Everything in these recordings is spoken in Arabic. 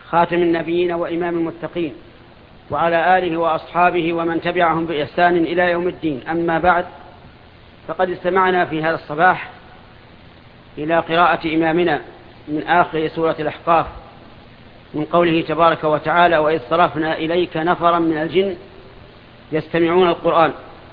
خاتم النبيين وإمام المتقين، وعلى آله وأصحابه ومن تبعهم بإحسان إلى يوم الدين. أما بعد، فقد استمعنا في هذا الصباح إلى قراءة إمامنا من آخر سورة الأحقاف من قوله تبارك وتعالى: وإذ صرفنا إليك نفرا من الجن يستمعون القرآن.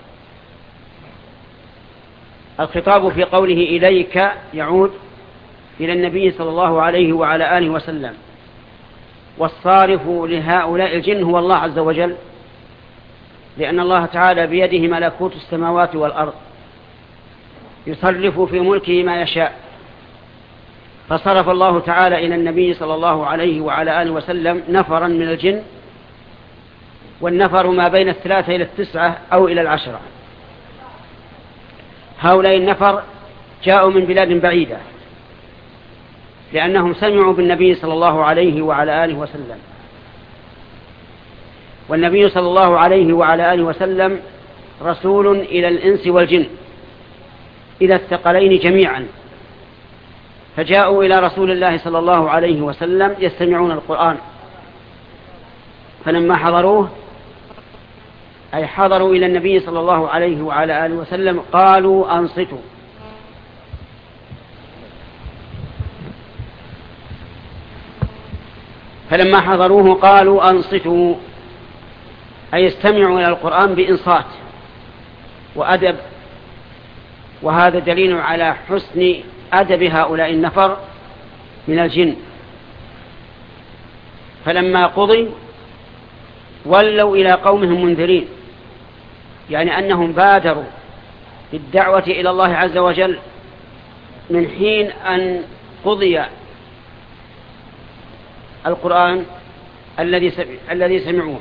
الخطاب في قوله إليك يعود إلى النبي صلى الله عليه وعلى آله وسلم، والصارف لهؤلاء الجن هو الله عز وجل، لأن الله تعالى بيده ملكوت السماوات والأرض، يصرف في ملكه ما يشاء. فصرف الله تعالى إلى النبي صلى الله عليه وعلى آله وسلم نفرا من الجن، والنفر ما بين 3 إلى 9 أو إلى 10. هؤلاء النفر جاءوا من بلاد بعيدة لأنهم سمعوا بالنبي صلى الله عليه وعلى آله وسلم، والنبي صلى الله عليه وعلى آله وسلم رسول إلى الإنس والجن، إلى الثقلين جميعا، فجاءوا إلى رسول الله صلى الله عليه وسلم يستمعون القرآن. فلما حضروه، أي حضروا إلى النبي صلى الله عليه وعلى آله وسلم، قالوا أنصتوا. فلما حضروه قالوا أنصتوا، أي استمعوا إلى القرآن بإنصات وأدب. وهذا دليل على حسن أدب هؤلاء النفر من الجن. فلما قضي ولوا إلى قومهم منذرين، يعني أنهم بادروا بالدعوة إلى الله عز وجل من حين أن قضي القرآن الذي سمعوه.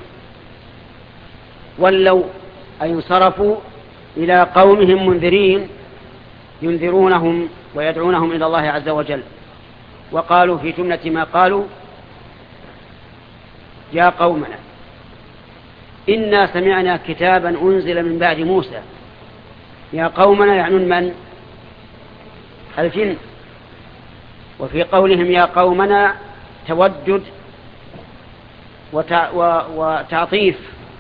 ولوا أي انصرفوا إلى قومهم منذرين، ينذرونهم ويدعونهم إلى الله عز وجل. وقالوا في جملة ما قالوا: يا قومنا إنا سمعنا كتابا أنزل من بعد موسى. يا قومنا يعنون من؟ الجن. وفي قولهم يا قومنا تودد وتعطيف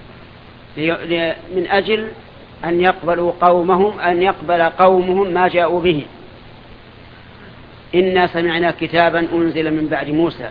من أجل أن يقبل قومهم ما جاءوا به. إنا سمعنا كتابا أنزل من بعد موسى،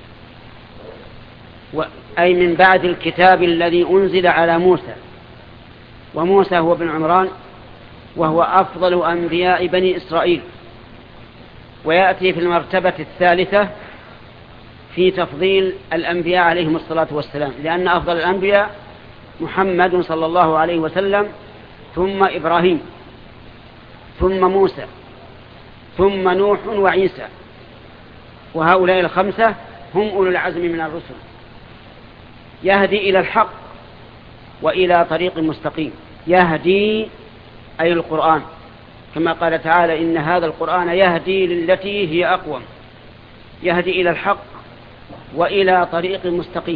أي من بعد الكتاب الذي أنزل على موسى. وموسى هو بن عمران، وهو أفضل أنبياء بني إسرائيل، ويأتي في المرتبة الثالثة في تفضيل الأنبياء عليهم الصلاة والسلام، لأن أفضل الأنبياء محمد صلى الله عليه وسلم، ثم إبراهيم، ثم موسى، ثم نوح وعيسى. وهؤلاء 5 هم أولو العزم من الرسل، يهدي إلى الحق وإلى طريق مستقيم. يهدي أي القرآن، كما قال تعالى: إن هذا القرآن يهدي للتي هي أقوم. يهدي إلى الحق وإلى طريق مستقيم.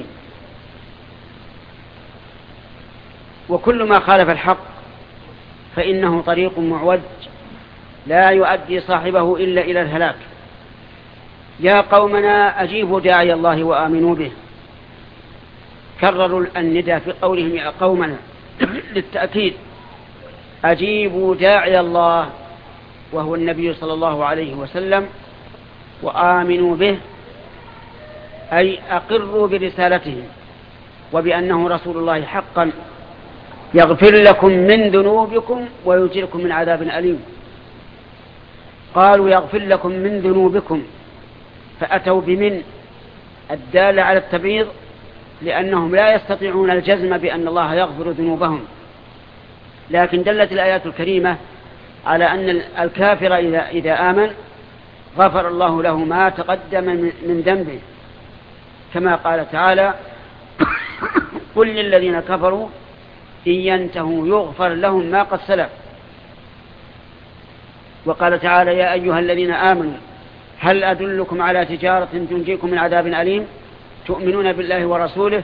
وكل ما خالف الحق فإنه طريق معوج لا يؤدي صاحبه إلا إلى الهلاك. يا قومنا أجيبوا داعي الله وآمنوا به. كرروا النداء في قولهم يا قومنا للتأكيد. أجيبوا داعي الله وهو النبي صلى الله عليه وسلم، وآمنوا به، أي أقروا برسالته وبأنه رسول الله حقا، يغفر لكم من ذنوبكم ويجركم من عذاب أليم. قالوا يغفر لكم من ذنوبكم، فأتوا بمن الدالة على التبعيض، لأنهم لا يستطيعون الجزم بأن الله يغفر ذنوبهم. لكن دلت الآيات الكريمة على أن الكافر إذا آمن غفر الله له ما تقدم من ذنبه، كما قال تعالى: قل للذين كفروا إن ينتهوا يغفر لهم ما قد سلف. وقال تعالى: يا أيها الذين آمنوا هل أدلكم على تجارة تنجيكم من عذاب أليم تؤمنون بالله ورسوله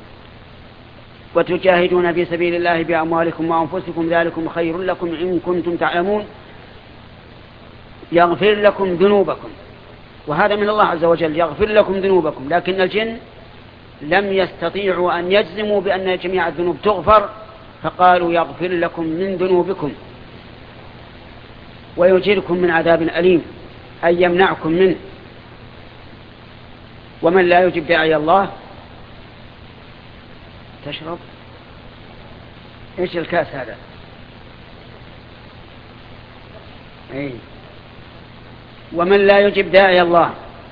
وتجاهدون في سبيل الله بأموالكم وأنفسكم ذلكم خير لكم إن كنتم تعلمون. يغفر لكم ذنوبكم، وهذا من الله عز وجل يغفر لكم ذنوبكم، لكن الجن لم يستطيعوا أن يجزموا بأن جميع الذنوب تغفر، فقالوا يغفر لكم من ذنوبكم ويجيركم من عذاب أليم، أي يمنعكم منه. ومن لا يجب داعي الله تشرب إيش الكاس هذا؟ ومن لا يجب داعي الله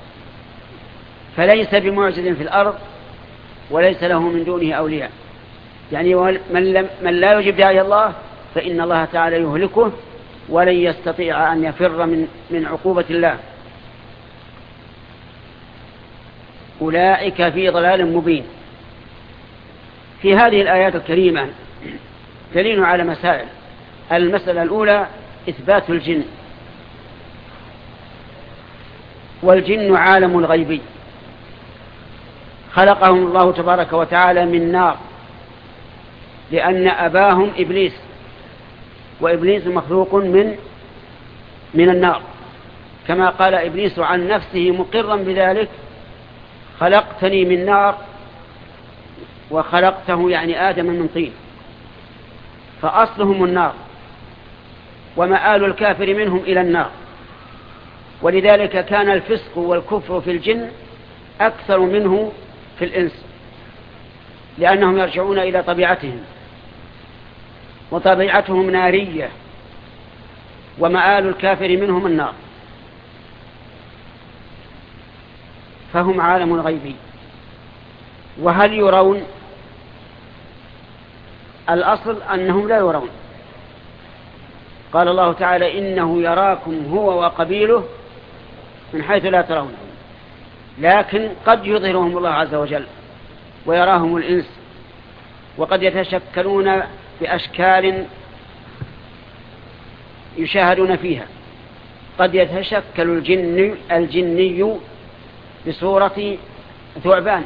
فليس بمعجز في الأرض وليس له من دونه أولياء. يعني من لا يجب داعي الله فإن الله تعالى يهلكه ولن يستطيع أن يفر من عقوبة الله. أولئك في ضلال مبين. في هذه الآيات الكريمة دليل على مسائل. المسألة الأولى إثبات الجن، والجن عالم غيبي خلقهم الله تبارك وتعالى من نار، لأن أباهم إبليس، وإبليس مخلوق من النار، كما قال إبليس عن نفسه مقرا بذلك: خلقتني من نار وخلقته يعني آدم من طين. فأصلهم النار ومآل الكافر منهم إلى النار. ولذلك كان الفسق والكفر في الجن أكثر منه في الإنس، لأنهم يرجعون إلى طبيعتهم، وطبيعتهم نارية، ومآل الكافر منهم النار، فهم عالم غيبي. وهل يرون؟ الأصل أنهم لا يرون. قال الله تعالى: إنه يراكم هو وقبيله من حيث لا ترونه. لكن قد يظهرهم الله عز وجل ويراهم الإنس، وقد يتشكلون بأشكال يشاهدون فيها. قد يتشكل الجني بصورة ثعبان،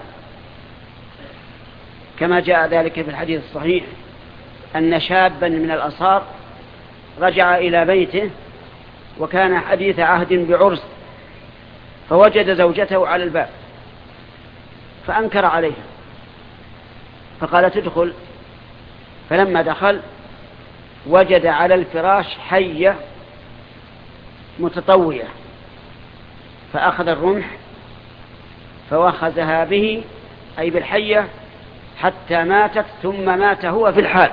كما جاء ذلك في الحديث الصحيح أن شابا من الأنصار رجع إلى بيته وكان حديث عهد بعرس، فوجد زوجته على الباب فأنكر عليها، فقالت: ادخل. فلما دخل وجد على الفراش حية متطوية، فأخذ الرمح فوخزها به، أي بالحية، حتى ماتت، ثم مات هو في الحال.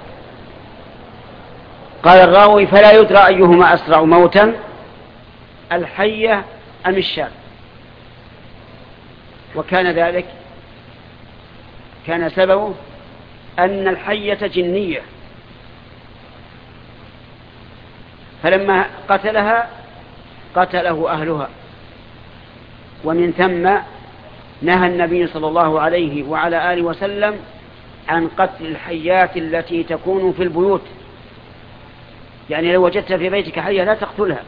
قال الراوي: فلا يدرى أيهما أسرع موتا، الحية أم الشاب. وكان ذلك كان سببه أن الحية جنية، فلما قتلها قتله أهلها. ومن ثم نهى النبي صلى الله عليه وعلى آله وسلم عن قتل الحيات التي تكون في البيوت. يعني لو وجدت في بيتك حية لا تقتلها،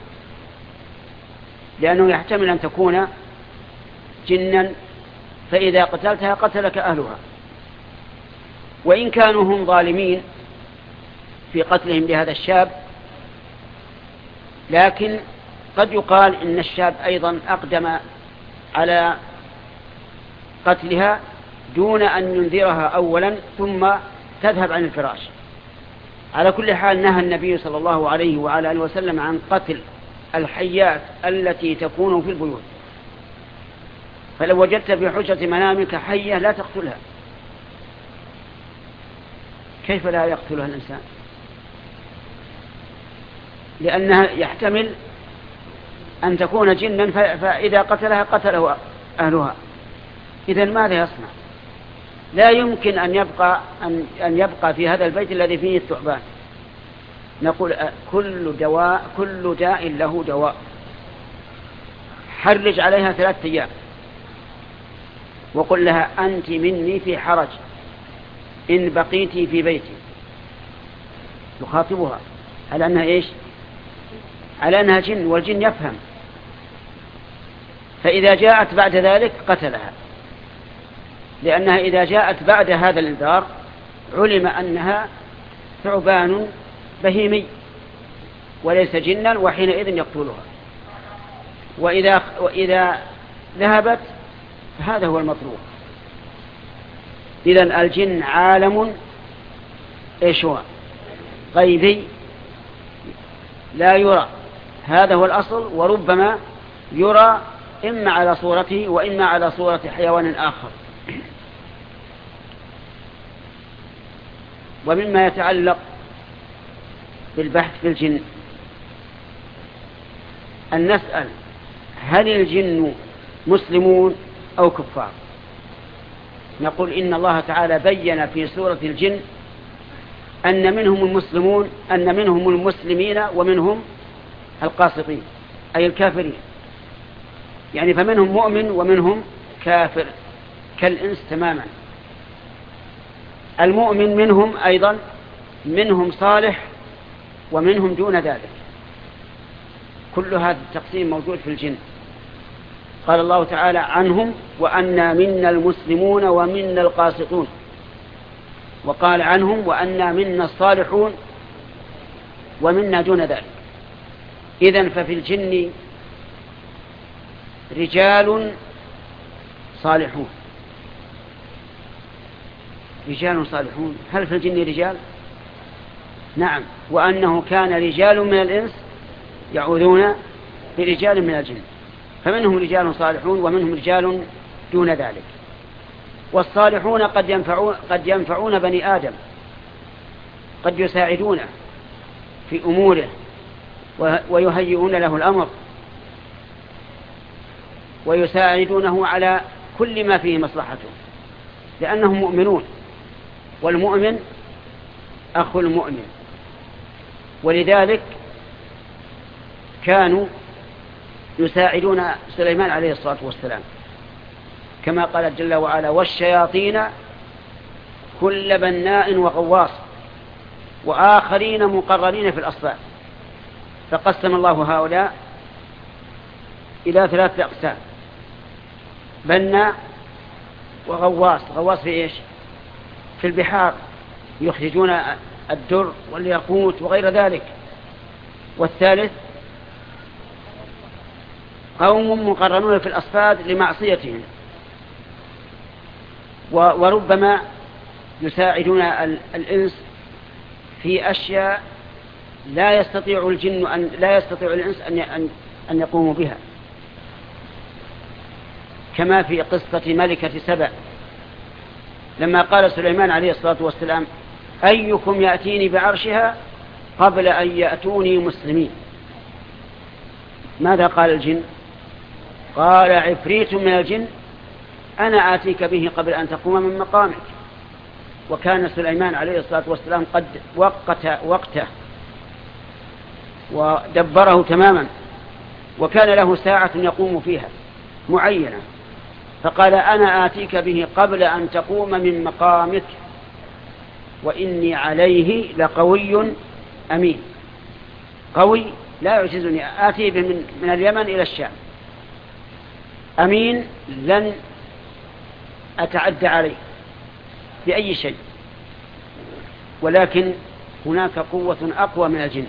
لأنه يحتمل أن تكون جنا، فإذا قتلتها قتلك أهلها. وإن كانوا هم ظالمين في قتلهم لهذا الشاب، لكن قد يقال إن الشاب أيضا أقدم على قتلها دون أن ينذرها أولا ثم تذهب عن الفراش. على كل حال نهى النبي صلى الله عليه وعلى آله وسلم عن قتل الحيات التي تكون في البيوت. فلو وجدت في حجرة منامك حية لا تقتلها. كيف لا يقتلها الإنسان؟ لأنها يحتمل أن تكون جنا، فإذا قتلها قتله أهلها. إذن ماذا يصنع؟ لا يمكن أن يبقى في هذا البيت الذي فيه الثعبان. نقول: كل داء له دواء. حرج عليها 3 أيام وقل لها: أنت مني في حرج إن بقيتي في بيتي. يخاطبها على أنها إيش؟ على أنها جن، والجن يفهم. فإذا جاءت بعد ذلك قتلها، لأنها إذا جاءت بعد هذا الإنذار علم أنها ثعبان بهيمي وليس جنا، وحينئذ يقتلها. وإذا ذهبت فهذا هو المطلوب. إذن الجن عالم إيش هو؟ غيبي لا يرى، هذا هو الأصل، وربما يرى إما على صورته وإما على صورة حيوان آخر. ومما يتعلق بالبحث في الجن أن نسأل هل الجن مسلمون أو كفار؟ نقول إن الله تعالى بين في سورة الجن أن منهم المسلمون، أن منهم المسلمين ومنهم القاسطين أي الكافرين، يعني فمنهم مؤمن ومنهم كافر كالإنس تماما. المؤمن منهم أيضا منهم صالح ومنهم دون ذلك. كل هذا التقسيم موجود في الجن. قال الله تعالى عنهم وأنا منا المسلمون ومنا القاسطون، وقال عنهم وأنا منا الصالحون ومنا دون ذلك. إذن ففي الجن رجال صالحون. رجال صالحون، هل في الجن رجال؟ نعم، وأنه كان رجال من الإنس يعوذون برجال من الجن، فمنهم رجال صالحون ومنهم رجال دون ذلك. والصالحون قد ينفعون بني آدم، قد يساعدونه في أموره ويهيئون له الأمر ويساعدونه على كل ما فيه مصلحته، لأنهم مؤمنون، والمؤمن أخو المؤمن. ولذلك كانوا يساعدون سليمان عليه الصلاة والسلام، كما قال جل وعلا والشياطين كل بناء وغواص وآخرين مقررين في الأصفاد. فقسم الله هؤلاء إلى 3 أقسام: بناء وغواص. غواص في إيش؟ في البحار، يخرجون الدر والياقوت وغير ذلك. والثالث قوم مقررون في الأصفاد لمعصيتهم، وربما يساعدون الإنس في أشياء لا يستطيع الإنس أن يقوموا بها، كما في قصة ملكة سبأ لما قال سليمان عليه الصلاة والسلام أيكم يأتيني بعرشها قبل أن يأتوني مسلمين. ماذا قال الجن؟ قال عفريت من الجن أنا آتيك به قبل أن تقوم من مقامك. وكان سليمان عليه الصلاة والسلام قد وقته ودبره تماما، وكان له ساعة يقوم فيها معينة، فقال أنا آتيك به قبل أن تقوم من مقامك وإني عليه لقوي أمين. قوي لا يعجزني، آتي به من اليمن إلى الشام، أمين لن أتعدى عليه بأي شيء. ولكن هناك قوة أقوى من الجن.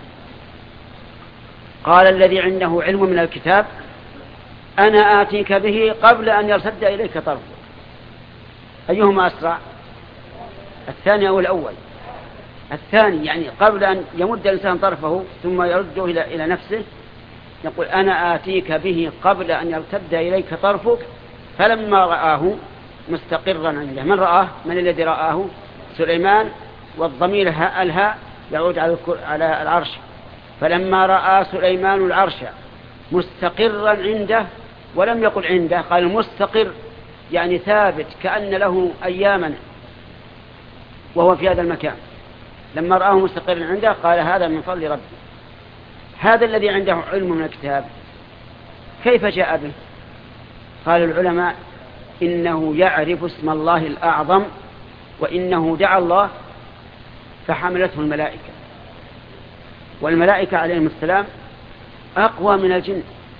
قال الذي عنده علم من الكتاب أنا آتيك به قبل أن يرتد إليك طرفك. أيهما أسرع؟ الثاني أو الأول؟ الثاني، يعني قبل أن يمد الإنسان طرفه ثم يرده إلى نفسه، يقول أنا آتيك به قبل أن يرتد إليك طرفك. فلما رآه مستقرا عنده، من رآه؟ من الذي رآه؟ سليمان، والضمير الهاء يعود على العرش. فلما رأى سليمان العرش مستقرا عنده، ولم يقل عنده، قال مستقر، يعني ثابت كأن له أياما وهو في هذا المكان. لما رآه مستقرا عنده قال هذا من فضل ربي. هذا الذي عنده علم من الكتاب كيف جاء به؟ قال العلماء إنه يعرف اسم الله الأعظم، وإنه دعا الله فحملته الملائكة. والملائكة عليهم السلام أقوى من الجن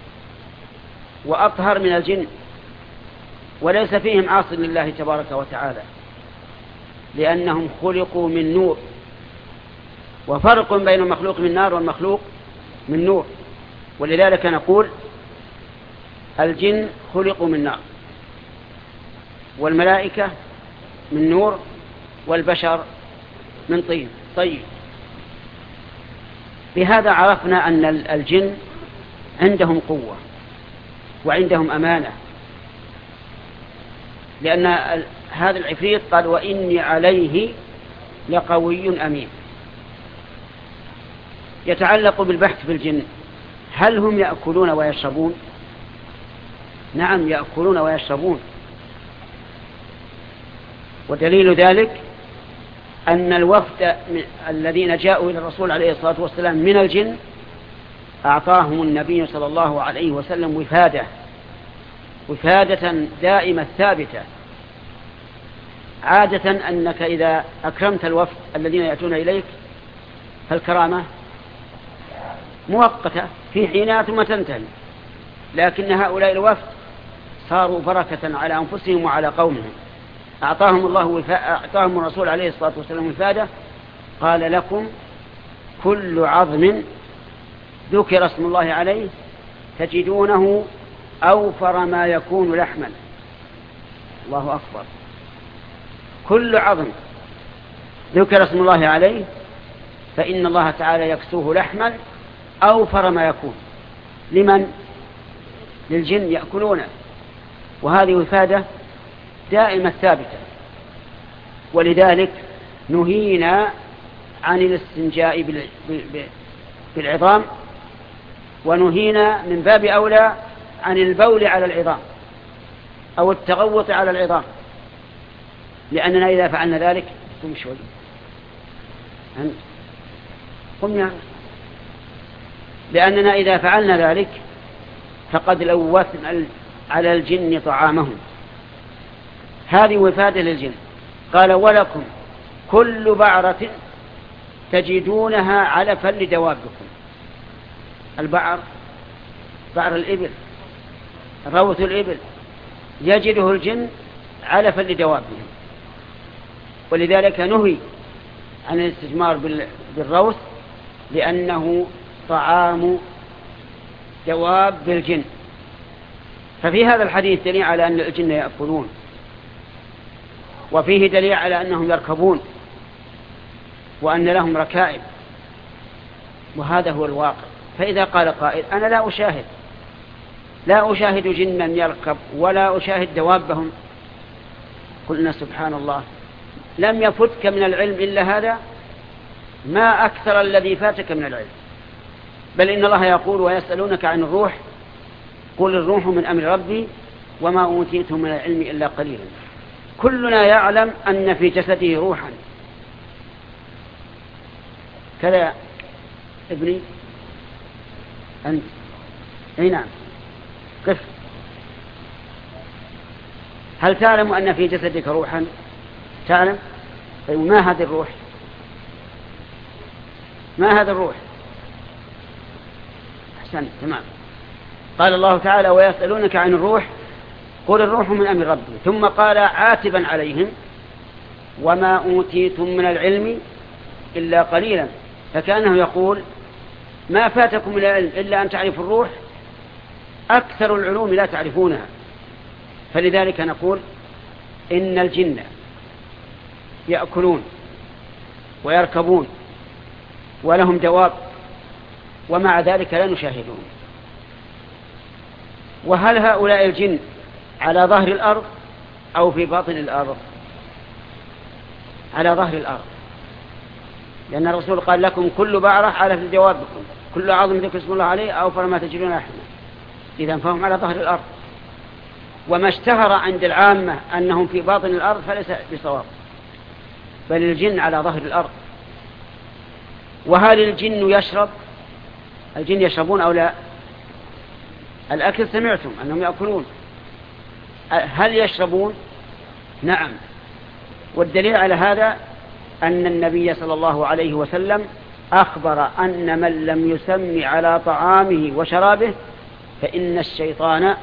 وأطهر من الجن، وليس فيهم عاص لله تبارك وتعالى، لأنهم خلقوا من نور. وفرق بين المخلوق من نار والمخلوق من نور. ولذلك نقول الجن خلقوا من نار، والملائكة من نور، والبشر من طين. طيب، بهذا عرفنا أن الجن عندهم قوة وعندهم أمانة، لأن هذا العفريت قال وإني عليه لقوي أمين. يتعلق بالبحث في الجن، هل هم يأكلون ويشربون؟ نعم، يأكلون ويشربون، ودليل ذلك أن الوفد الذين جاءوا إلى الرسول عليه الصلاة والسلام من الجن أعطاهم النبي صلى الله عليه وسلم وفادة دائمة ثابتة. عادة أنك إذا أكرمت الوفد الذين يأتون إليك فالكرامة مؤقتة في حينها ثم تنتهي، لكن هؤلاء الوفد صاروا بركة على أنفسهم وعلى قومهم. أعطاهم الرسول عليه الصلاة والسلام وفادة، قال لكم كل عظم ذكر اسم الله عليه تجدونه أوفر ما يكون لحما. الله أكبر، كل عظم ذكر اسم الله عليه فإن الله تعالى يكسوه لحما أوفر ما يكون. لمن؟ للجن يأكلونه، وهذه وفادة دائمة ثابتة. ولذلك نهينا عن الاستنجاء بالعظام، ونهينا من باب أولى عن البول على العظام أو التغوط على العظام، لأننا إذا فعلنا ذلك قم شوي قم يا لأننا إذا فعلنا ذلك فقد لوثنا على الجن طعامهم. هذه وفادة للجن. قال ولكم كل بعرة تجدونها علفا لدوابكم. البعر، بعر الإبل، روث الإبل، يجده الجن علفا لدوابهم، ولذلك نهي عن الاستثمار بالروث لأنه طعام دواب الجن. ففي هذا الحديث دليل على أن الجن يأكلون، وفيه دليل على أنهم يركبون وأن لهم ركائب، وهذا هو الواقع. فإذا قال قائل أنا لا أشاهد جنا يركب ولا أشاهد دوابهم، قلنا سبحان الله، لم يفتك من العلم إلا هذا، ما أكثر الذي فاتك من العلم. بل إن الله يقول ويسألونك عن الروح قل الروح من أمر ربي وما أوتيتم من العلم إلا قليلا. كلنا يعلم أن في جسده روحا. كذا ابني أنت؟ أي نعم. قف. هل تعلم أن في جسدك روحا؟ تعلم؟ طيب ما هذا الروح؟ ما هذا الروح؟ أحسن، تمام. قال الله تعالى ويسألونك عن الروح قل الروح من أمر ربي، ثم قال عاتبا عليهم وما أوتيتم من العلم إلا قليلا، فكأنه يقول ما فاتكم من العلم إلا أن تعرفوا الروح، أكثر العلوم لا تعرفونها. فلذلك نقول إن الجن يأكلون ويركبون ولهم دواب، ومع ذلك لا نشاهدون. وهل هؤلاء الجن على ظهر الأرض أو في باطن الأرض؟ على ظهر الأرض، لأن الرسول قال لكم كل بعرة على في دوابكم، كل عظم ذكر اسم الله عليه أوفر ما تجدون لحما. إذن فهم على ظهر الأرض، وما اشتهر عند العامة أنهم في باطن الأرض فليس بصواب، بل الجن على ظهر الأرض. وهل الجن يشرب؟ الجن يشربون أو لا؟ الأكل سمعتم أنهم يأكلون، هل يشربون؟ نعم. والدليل على هذا أن النبي صلى الله عليه وسلم أخبر أن من لم يسمي على طعامه وشرابه فإن الشيطان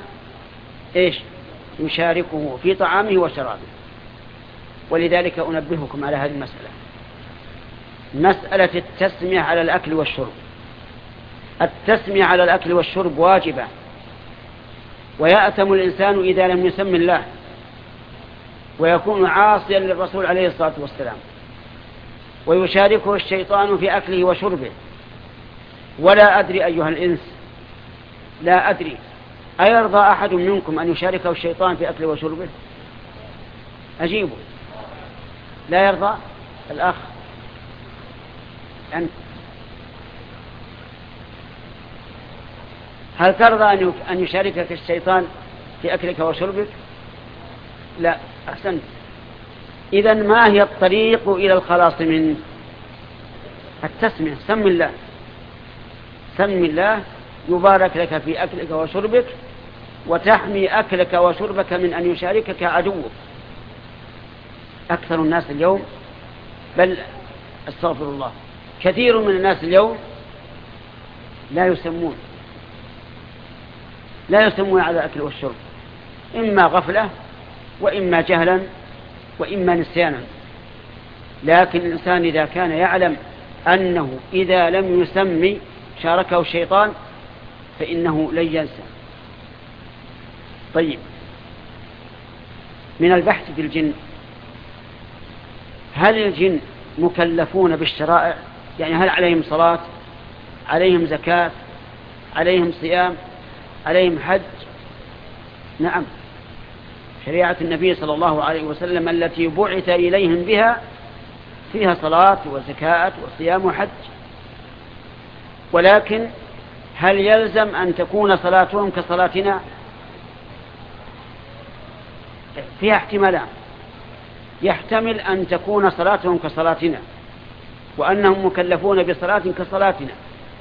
يشاركه في طعامه وشرابه. ولذلك أنبهكم على هذه المسألة، مسألة التسمية على الأكل والشرب. التسمية على الأكل والشرب واجبة، ويأتم الإنسان إذا لم يسم الله، ويكون عاصيا للرسول عليه الصلاة والسلام، ويشاركه الشيطان في أكله وشربه. ولا أدري أيها الإنس، لا أدري أيرضى أحد منكم أن يشاركه الشيطان في أكله وشربه؟ أجيبه. لا يرضى الأخ أنت؟ هل ترضى أن يشاركك الشيطان في أكلك وشربك؟ لا. أحسنت. إذن ما هي الطريق إلى الخلاص منه؟ التسمية. سم الله، سم الله يبارك لك في أكلك وشربك، وتحمي أكلك وشربك من أن يشاركك عدوك. أكثر الناس اليوم، بل استغفر الله، كثير من الناس اليوم لا يسمون على الأكل والشرب، إما غفلة وإما جهلا وإما نسيانا. لكن الإنسان إذا كان يعلم أنه إذا لم يسمي شاركه الشيطان فإنه لن ينسى. طيب، من البحث في الجن، هل الجن مكلفون بالشرائع؟ يعني هل عليهم صلاة، عليهم زكاة، عليهم صيام، عليهم حج؟ نعم، شريعة النبي صلى الله عليه وسلم التي بعث إليهم بها فيها صلاة وزكاة وصيام وحج. ولكن هل يلزم أن تكون صلاتهم كصلاتنا؟ فيها احتمالان. يحتمل أن تكون صلاتهم كصلاتنا، وأنهم مكلفون بصلاة كصلاتنا،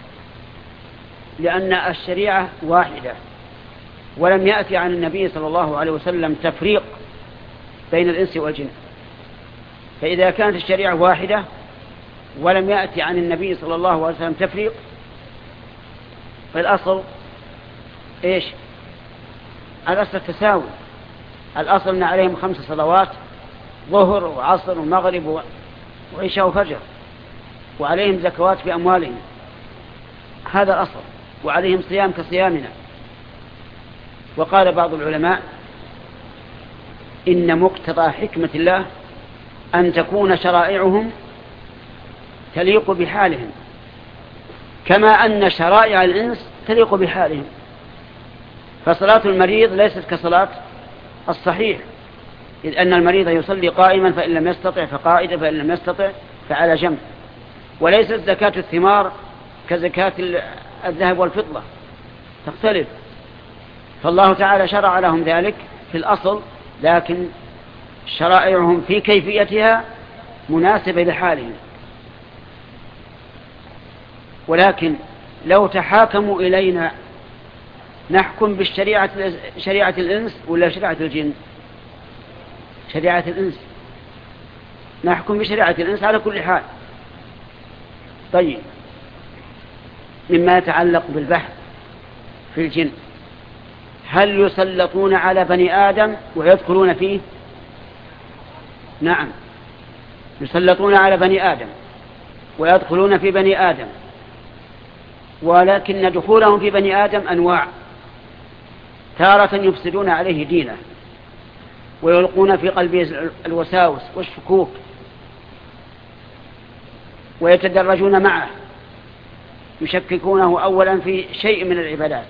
لأن الشريعة واحدة، ولم يأتي عن النبي صلى الله عليه وسلم تفريق بين الإنس والجن. فإذا كانت الشريعة واحدة ولم يأتي عن النبي صلى الله عليه وسلم تفريق، فالأصل إيش؟ الأصل التساوي. الأصل أن عليهم 5 صلوات، ظهر وعصر ومغرب وعشاء وفجر، وعليهم زكوات في أموالهم، هذا الأصل، وعليهم صيام كصيامنا. وقال بعض العلماء إن مقتضى حكمة الله أن تكون شرائعهم تليق بحالهم، كما أن شرائع الإنس تليق بحالهم. فصلاة المريض ليست كصلاة الصحيح، إذ أن المريض يصلي قائما، فإن لم يستطع فقائدا، فإن لم يستطع فعلى جنب. وليست زكاة الثمار كزكاة الذهب والفضة، تختلف. فالله تعالى شرع لهم ذلك في الأصل، لكن شرائعهم في كيفيتها مناسبة لحالهم. ولكن لو تحاكموا إلينا نحكم بالشريعة، شريعة الإنس ولا شريعة الجن؟ شريعة الإنس، نحكم بشريعة الإنس على كل حال. طيب، مما يتعلق بالبحث في الجن، هل يسلطون على بني آدم ويدخلون فيه؟ نعم، يسلطون على بني آدم ويدخلون في بني آدم، ولكن دخولهم في بني آدم أنواع. تارة يفسدون عليه دينه ويلقون في قلبه الوساوس والشكوك ويتدرجون معه، يشككونه أولا في شيء من العبادات،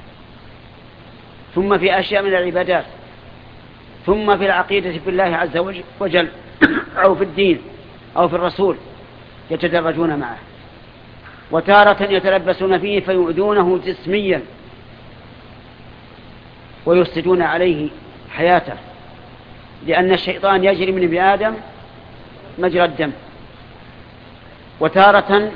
ثم في أشياء من العبادات، ثم في العقيدة في الله عز وجل أو في الدين أو في الرسول يتدرجون معه. وتارة يتلبسون فيه فيؤذونه جسميا ويفسدون عليه حياته، لأن الشيطان يجري من ابن آدم مجرى الدم. وتارة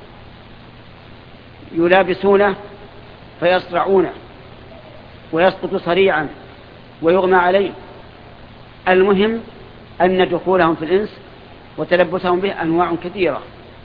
يلابسونه فيصرعونه ويسقط صريعا ويغمى عليه. المهم أن دخولهم في الإنس وتلبسهم به أنواع كثيرة.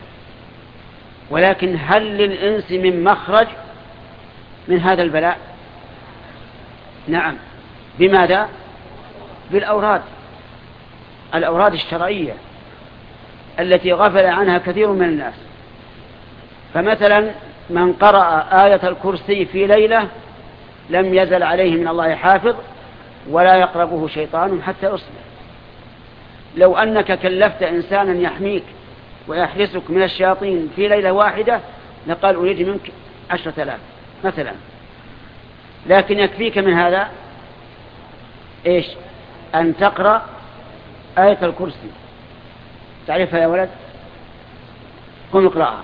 ولكن هل للإنس من مخرج من هذا البلاء؟ نعم. بماذا؟ بالأوراد، الأوراد الشرعية التي غفل عنها كثير من الناس. فمثلا من قرأ آية الكرسي في ليلة لم يزل عليه من الله حافظ ولا يقربه شيطان حتى يصبح. لو أنك كلفت إنسانا يحميك ويحرسك من الشياطين في ليلة واحدة لقال أريد منك 10,000 مثلا، لكن يكفيك من هذا إيش؟ أن تقرأ آية الكرسي. تعرفها يا ولد؟ قم اقرأها.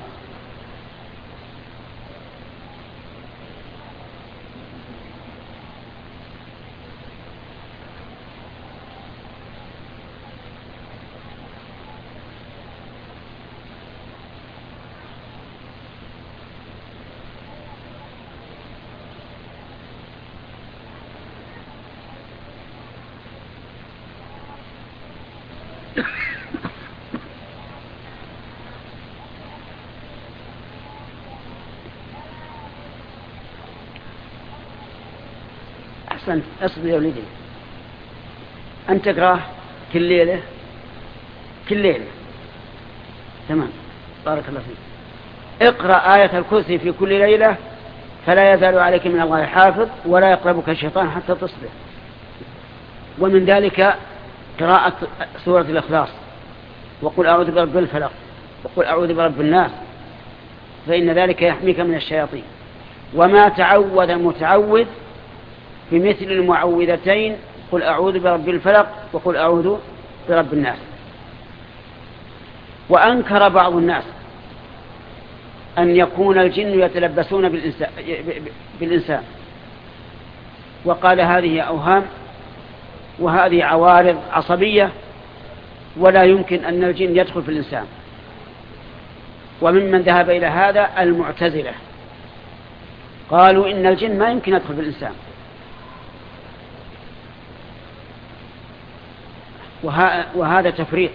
أحسنت، أصبر يا ولدي، أن تقرأه كل ليلة كل ليلة. تمام، بارك الله فيك. اقرأ آية الكرسي في كل ليلة فلا يزال عليك من الله حافظ ولا يقربك الشيطان حتى تصبح. ومن ذلك قراءة سورة الإخلاص، وقل أعوذ برب الفلق، وقل أعوذ برب الناس، فإن ذلك يحميك من الشياطين. وما تعوذ متعوذ بمثل المعوذتين، قل أعوذ برب الفلق وقل أعوذ برب الناس. وأنكر بعض الناس أن يكون الجن يتلبسون بالإنسان، وقال هذه أوهام وهذه عوارض عصبية ولا يمكن أن الجن يدخل في الإنسان. وممن ذهب إلى هذا المعتزلة، قالوا إن الجن ما يمكن يدخل في الإنسان، وهذا تفريط.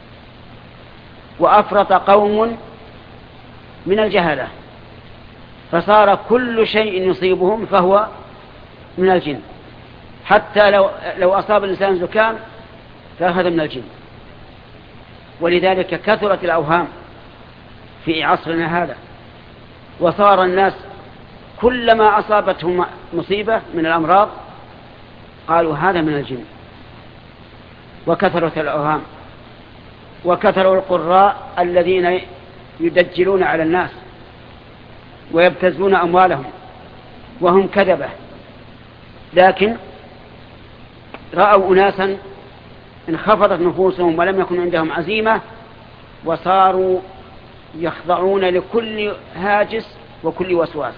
وأفرط قوم من الجهلة فصار كل شيء يصيبهم فهو من الجن، حتى لو أصاب الإنسان زكام فهذا من الجن. ولذلك كثرت الأوهام في عصرنا هذا، وصار الناس كلما أصابتهم مصيبة من الأمراض قالوا هذا من الجن. وكثرت الأوهام، وكثروا القراء الذين يدجلون على الناس ويبتزون أموالهم وهم كذبة، لكن رأوا أناسا انخفضت نفوسهم ولم يكن عندهم عزيمة، وصاروا يخضعون لكل هاجس وكل وسواس.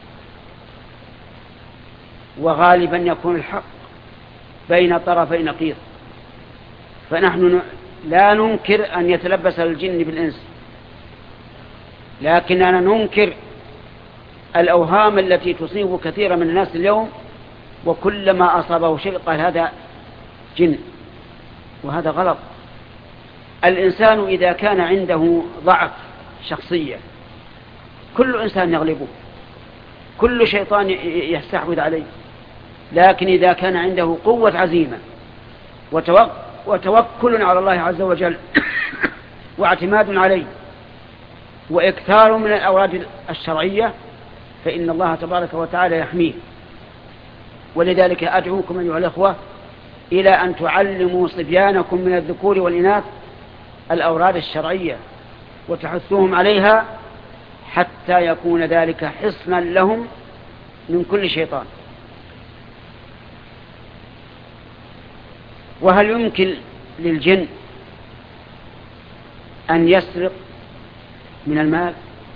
وغالبا يكون الحق بين طرفي نقيض. فنحن لا ننكر أن يتلبس الجن بالإنس، لكننا ننكر الأوهام التي تصيب كثيرا من الناس اليوم، وكلما أصابه شيء قال هذا جن، وهذا غلط. الإنسان إذا كان عنده ضعف شخصية كل إنسان يغلبه، كل شيطان يستحوذ عليه، لكن إذا كان عنده قوة عزيمة وتوكل على الله عز وجل واعتماد عليه وإكثار من الأوراد الشرعية فإن الله تبارك وتعالى يحميه. ولذلك أدعوكم أيها الأخوة إلى أن تعلموا صبيانكم من الذكور والإناث الأوراد الشرعية وتحثوهم عليها حتى يكون ذلك حصنا لهم من كل شيطان. وهل يمكن للجن أن يسرق من المال؟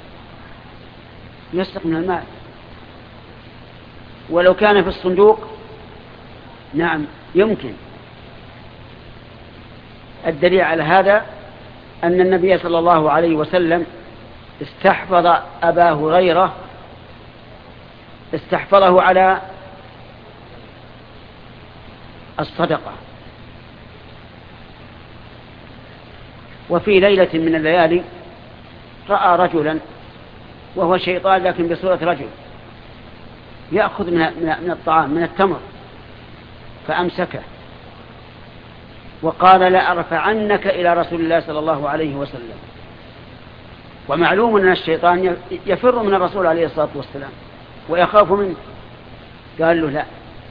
يسرق من المال ولو كان في الصندوق، نعم يمكن. الدليل على هذا أن النبي صلى الله عليه وسلم استحفظ أبا هريرة، استحفظه على الصدقة. وفي ليلة من الليالي رأى رجلا وهو شيطان لكن بصورة رجل يأخذ من الطعام من التمر، فأمسكه وقال لا أرفعنك إلى رسول الله صلى الله عليه وسلم. ومعلوم أن الشيطان يفر من الرسول عليه الصلاة والسلام ويخاف منه، قال له لا.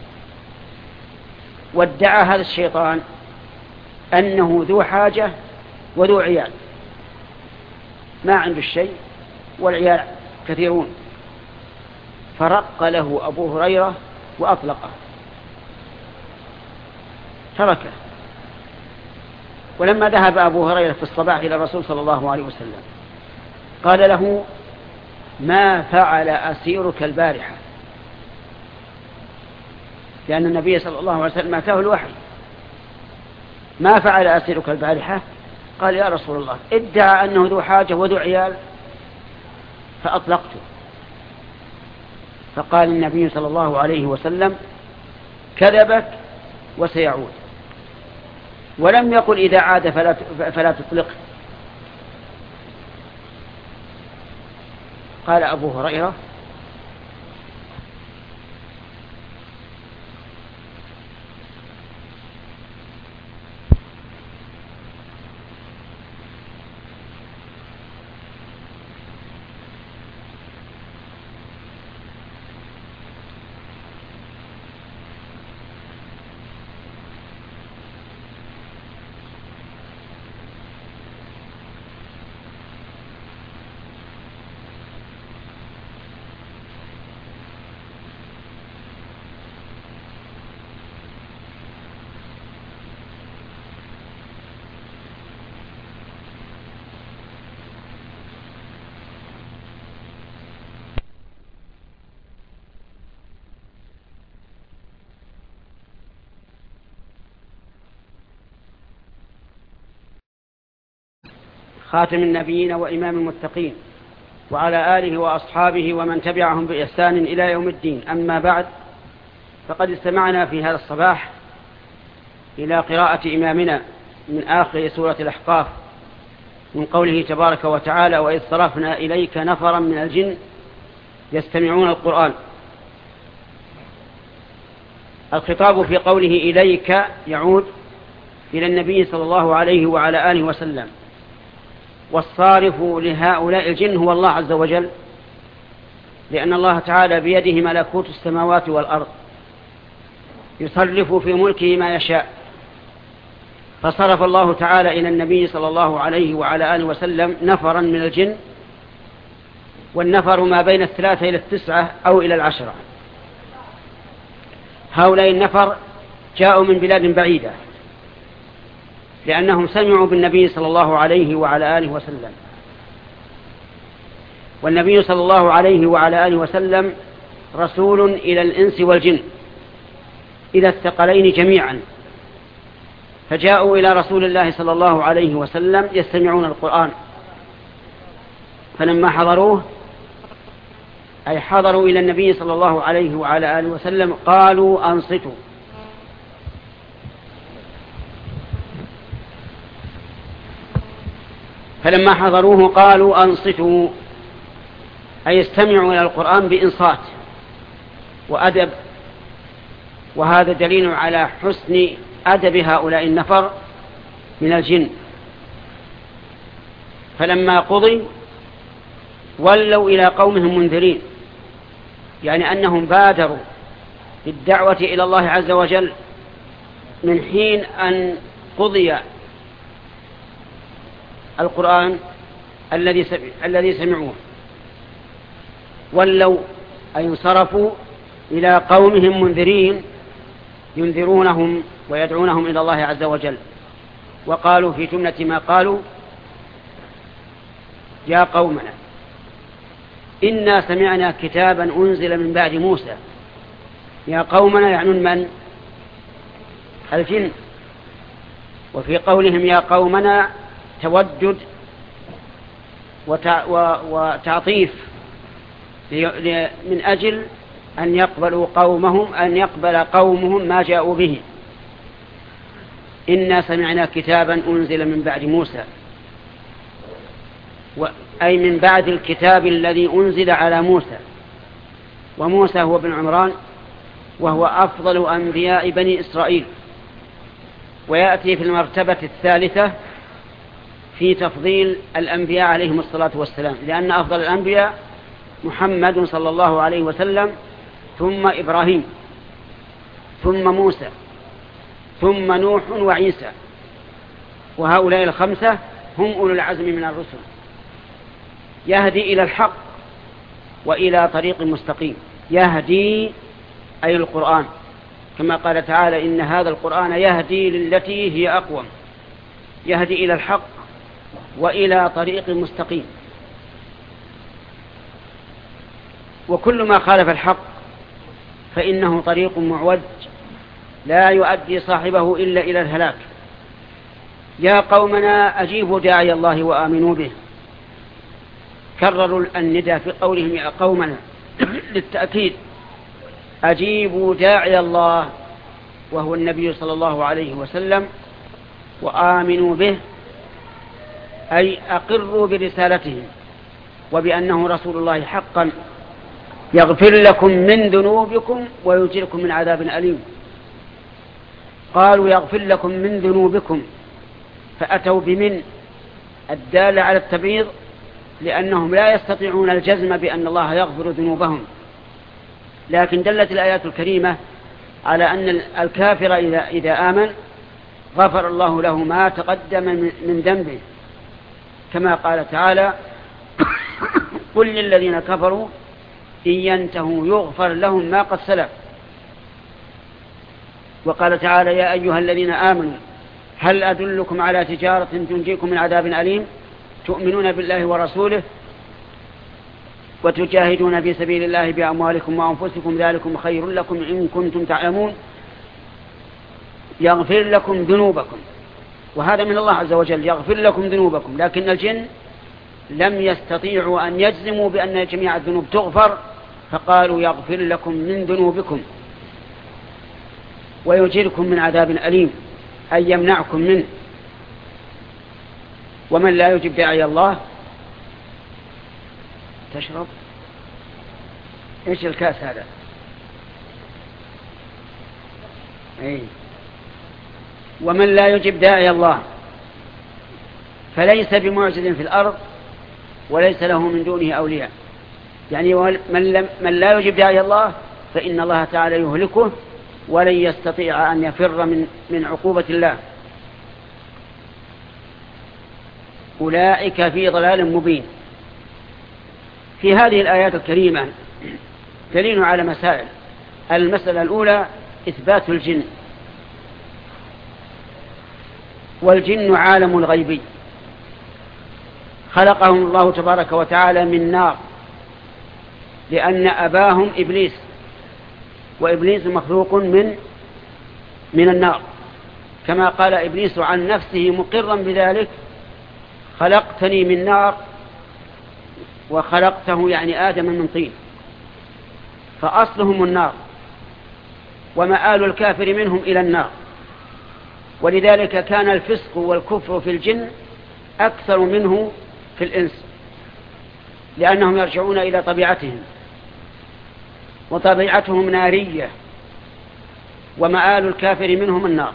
وادعى هذا الشيطان أنه ذو حاجة وذو عيال، ما عنده الشيء والعيال كثيرون، فرق له أبو هريرة وأطلقه تركه. ولما ذهب أبو هريرة في الصباح إلى الرسول صلى الله عليه وسلم قال له: ما فعل أسيرك البارحة؟ لأن النبي صلى الله عليه وسلم أتاه الوحي. ما فعل أسيرك البارحة؟ قال: يا رسول الله ادعى أنه ذو حاجة وذو عيال فأطلقته. فقال النبي صلى الله عليه وسلم: كذبك وسيعود. ولم يقل إذا عاد فلا تطلقه. قال أبو هريرة: خاتم النبيين وإمام المتقين، وعلى آله وأصحابه ومن تبعهم بإحسان إلى يوم الدين. أما بعد، فقد استمعنا في هذا الصباح إلى قراءة إمامنا من آخر سورة الأحقاف من قوله تبارك وتعالى: وإذ صرفنا إليك نفرا من الجن يستمعون القرآن. الخطاب في قوله إليك يعود إلى النبي صلى الله عليه وعلى آله وسلم، والصارف لهؤلاء الجن هو الله عز وجل، لأن الله تعالى بيده ملكوت السماوات والأرض، يصرف في ملكه ما يشاء. فصرف الله تعالى إلى النبي صلى الله عليه وعلى آله وسلم نفرا من الجن، والنفر ما بين 3 إلى 9 أو إلى 10. هؤلاء النفر جاءوا من بلاد بعيدة لأنهم سمعوا بالنبي صلى الله عليه وعلى آله وسلم، والنبي صلى الله عليه وعلى آله وسلم رسول إلى الإنس والجن، إلى الثقلين جميعا. فجاءوا إلى رسول الله صلى الله عليه وسلم يستمعون القرآن، فلما حضروه أي حضروا إلى النبي صلى الله عليه وعلى آله وسلم قالوا: أنصتوا. فلما حضروه قالوا: أنصتوا، أي استمعوا إلى القرآن بإنصات وأدب. وهذا دليل على حسن أدب هؤلاء النفر من الجن. فلما قضي ولوا إلى قومهم منذرين، يعني أنهم بادروا بالدعوة إلى الله عز وجل من حين أن قضي القرآن الذي سمعوه. ولوا أي انصرفوا إلى قومهم منذرين، ينذرونهم ويدعونهم إلى الله عز وجل. وقالوا في جملة ما قالوا: يا قومنا إنا سمعنا كتابا أنزل من بعد موسى. يا قومنا يعنون من؟ الجن. وفي قولهم يا قومنا تودد وتعطيف من أجل أن يقبل قومهم ما جاءوا به. إنا سمعنا كتابا أنزل من بعد موسى، أي من بعد الكتاب الذي أنزل على موسى. وموسى هو ابن عمران، وهو أفضل أنبياء بني إسرائيل، ويأتي في المرتبة الثالثة في تفضيل الأنبياء عليهم الصلاة والسلام، لأن أفضل الأنبياء محمد صلى الله عليه وسلم ثم إبراهيم ثم موسى ثم نوح وعيسى، وهؤلاء الخمسة هم أولو العزم من الرسل، يهدي إلى الحق وإلى طريق مستقيم. يهدي أي القرآن، كما قال تعالى إن هذا القرآن يهدي للتي هي أقوم، يهدي إلى الحق وإلى طريق مستقيم. وكل ما خالف الحق فإنه طريق معوج لا يؤدي صاحبه إلا إلى الهلاك. يا قومنا أجيبوا داعي الله وآمنوا به، كرروا النداء في قولهم يا قومنا للتأكيد. أجيبوا داعي الله وهو النبي صلى الله عليه وسلم، وآمنوا به أي أقروا برسالته وبأنه رسول الله حقا، يغفر لكم من ذنوبكم ويجركم من عذاب أليم. قالوا يغفر لكم من ذنوبكم، فأتوا بمن الدالة على التبعيض، لأنهم لا يستطيعون الجزم بأن الله يغفر ذنوبهم، لكن دلت الآيات الكريمة على أن الكافر إذا آمن غفر الله له ما تقدم من ذنبه، كما قال تعالى قل للذين كفروا إن ينتهوا يغفر لهم ما قد سلف. وقال تعالى يا أيها الذين آمنوا هل أدلكم على تجارة تنجيكم من عذاب أليم تؤمنون بالله ورسوله وتجاهدون في سبيل الله بأموالكم وأنفسكم ذلكم خير لكم إن كنتم تعلمون يغفر لكم ذنوبكم. وهذا من الله عز وجل، يغفر لكم ذنوبكم، لكن الجن لم يستطيعوا أن يجزموا بأن جميع الذنوب تغفر، فقالوا يغفر لكم من ذنوبكم ويجيركم من عذاب أليم، أي يمنعكم منه. ومن لا يجب داعي الله تشرب إيش الكاس هذا؟ ومن لا يجب داعي الله فليس بمعجز في الأرض وليس له من دونه أولياء. يعني من لا يجب داعي الله فإن الله تعالى يهلكه ولن يستطيع أن يفر من عقوبة الله. أولئك في ضلال مبين. في هذه الآيات الكريمة دليل على مسائل. المسألة الأولى إثبات الجن، والجن عالم الغيبي، خلقهم الله تبارك وتعالى من نار، لأن أباهم إبليس، وإبليس مخلوق من النار، كما قال إبليس عن نفسه مقرا بذلك خلقتني من نار وخلقته يعني آدم من طين، فأصلهم النار ومآل الكافر منهم إلى النار. ولذلك كان الفسق والكفر في الجن أكثر منه في الإنس، لأنهم يرجعون إلى طبيعتهم، وطبيعتهم نارية، ومآل الكافر منهم النار،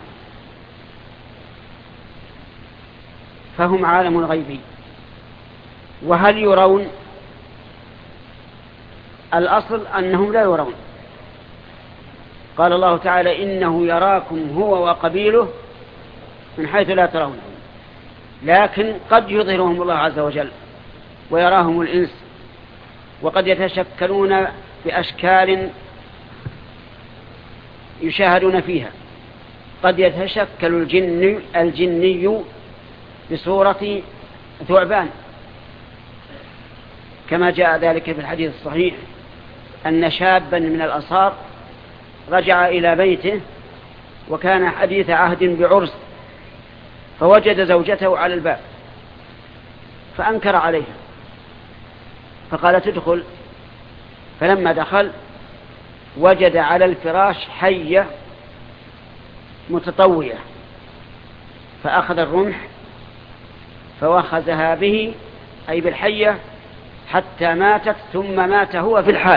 فهم عالم غيبي. وهل يرون؟ الأصل أنهم لا يرون. قال الله تعالى إنه يراكم هو وقبيله من حيث لا ترون، لكن قد يظهرهم الله عز وجل ويراهم الإنس، وقد يتشكلون بأشكال يشاهدون فيها. قد يتشكل الجني بصورة ثعبان، كما جاء ذلك في الحديث الصحيح أن شابا من الأنصار رجع إلى بيته وكان حديث عهد بعرس، فوجد زوجته على الباب فأنكر عليها، فقالت ادخل. فلما دخل وجد على الفراش حية متطوية، فأخذ الرمح فوخزها به أي بالحية حتى ماتت، ثم مات هو في الحال.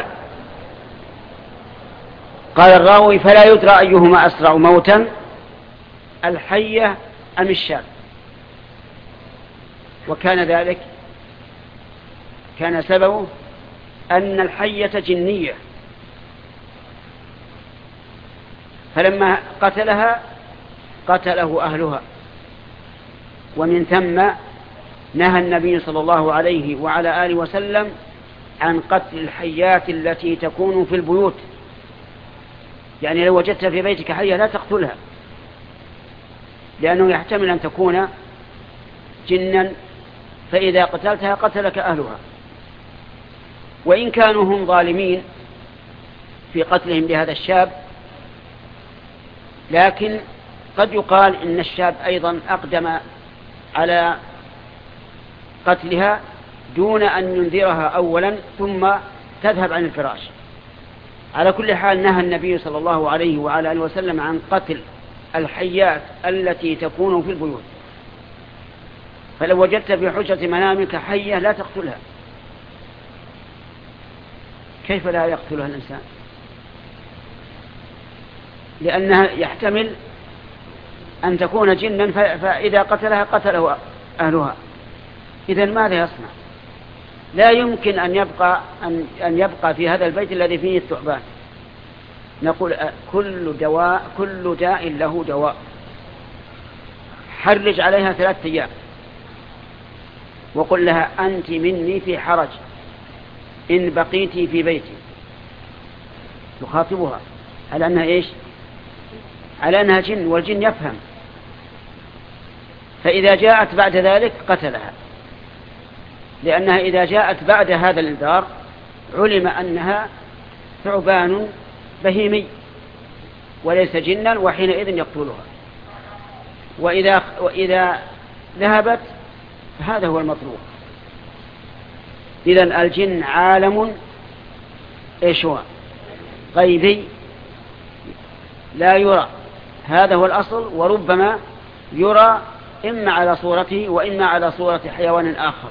قال الراوي فلا يدرى أيهما أسرع موتا، الحية أم الشاب. وكان ذلك كان سببه أن الحية جنية، فلما قتلها قتله أهلها، ومن ثم نهى النبي صلى الله عليه وعلى آله وسلم عن قتل الحيات التي تكون في البيوت. يعني لو وجدت في بيتك حية لا تقتلها، لأنه يحتمل أن تكون جنا، فإذا قتلتها قتلك أهلها، وإن كانوا هم ظالمين في قتلهم لهذا الشاب، لكن قد يقال إن الشاب أيضا أقدم على قتلها دون أن ينذرها أولا ثم تذهب عن الفراش. على كل حال نهى النبي صلى الله عليه وعلى آله وسلم عن قتل الحيات التي تكون في البيوت. فلو وجدت في حجة منامك حية لا تقتلها. كيف لا يقتلها الإنسان؟ لأنها يحتمل أن تكون جنا، فإذا قتلها قتله أهلها. إذن ماذا يصنع؟ لا يمكن أن يبقى في هذا البيت الذي فيه الثعبان. نقول كل داء له دواء. حرج عليها 3 أيام وقل لها أنت مني في حرج إن بقيتي في بيتي. يخاطبها على أنها إيش؟ على أنها جن، والجن يفهم. فإذا جاءت بعد ذلك قتلها، لأنها إذا جاءت بعد هذا الإنذار علم أنها ثعبان بهيمي وليس جنا، وحينئذ يقتلها. وإذا ذهبت هذا هو المطلوب. إذن الجن عالم إيش هو؟ غيبي لا يرى، هذا هو الأصل، وربما يرى إما على صورته وإما على صورة حيوان آخر.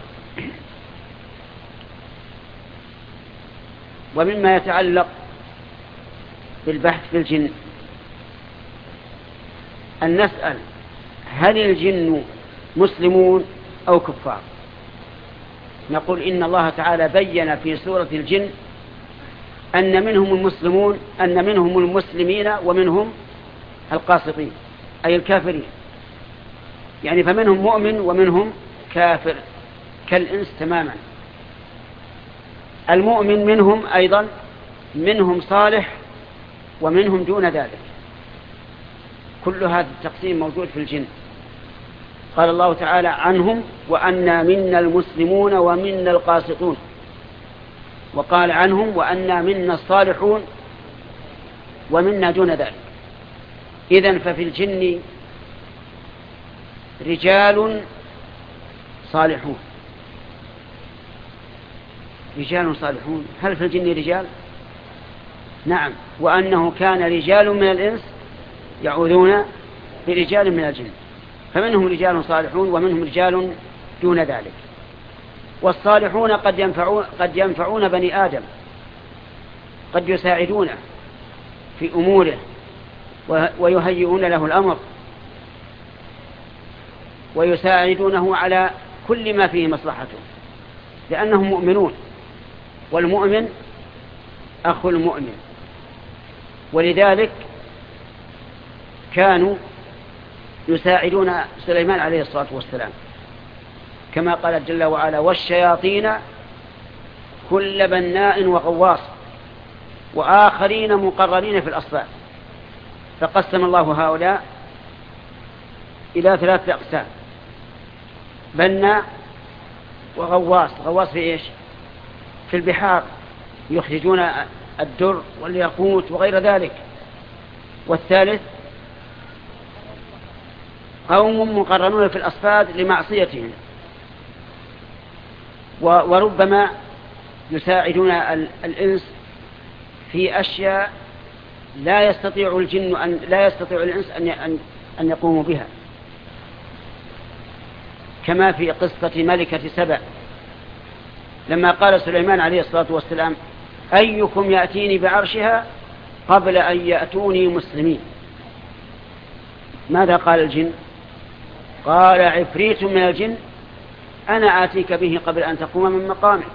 ومما يتعلق بالبحث في الجن أن نسأل هل الجن مسلمون أو كفار؟ نقول إن الله تعالى بين في سورة الجن أن منهم المسلمون، أن منهم المسلمين ومنهم القاسطين أي الكافرين. يعني فمنهم مؤمن ومنهم كافر كالإنس تماما. المؤمن منهم أيضا منهم صالح ومنهم دون ذلك. كل هذا التقسيم موجود في الجن. قال الله تعالى عنهم وأنا منا المسلمون ومنا القاسطون، وقال عنهم وأنا منا الصالحون ومنا دون ذلك. إذن ففي الجن رجال صالحون. رجال صالحون. هل في الجن رجال؟ نعم. وأنه كان رجال من الإنس يعوذون برجال من الجن، فمنهم رجال صالحون ومنهم رجال دون ذلك. والصالحون قد ينفعون بني آدم، قد يساعدونه في أموره ويهيئون له الأمر ويساعدونه على كل ما فيه مصلحته، لأنهم مؤمنون، والمؤمن أخو المؤمن. ولذلك كانوا يساعدون سليمان عليه الصلاة والسلام، كما قال جل وعلا والشياطين كل بناء وغواص وآخرين مقرنين في الأصفاد. فقسم الله هؤلاء إلى 3 أقسام: بناء وغواص. غواص في إيش؟ في البحار، يخرجون الدر والياقوت وغير ذلك. والثالث قوم مقرنون في الأصفاد لمعصيتهم، وربما يساعدون الإنس في أشياء لا يستطيع الإنس أن يقوموا بها، كما في قصة ملكة سبأ لما قال سليمان عليه الصلاة والسلام أيكم يأتيني بعرشها قبل أن يأتوني مسلمين. ماذا قال الجن؟ قال عفريت من الجن أنا آتيك به قبل أن تقوم من مقامك.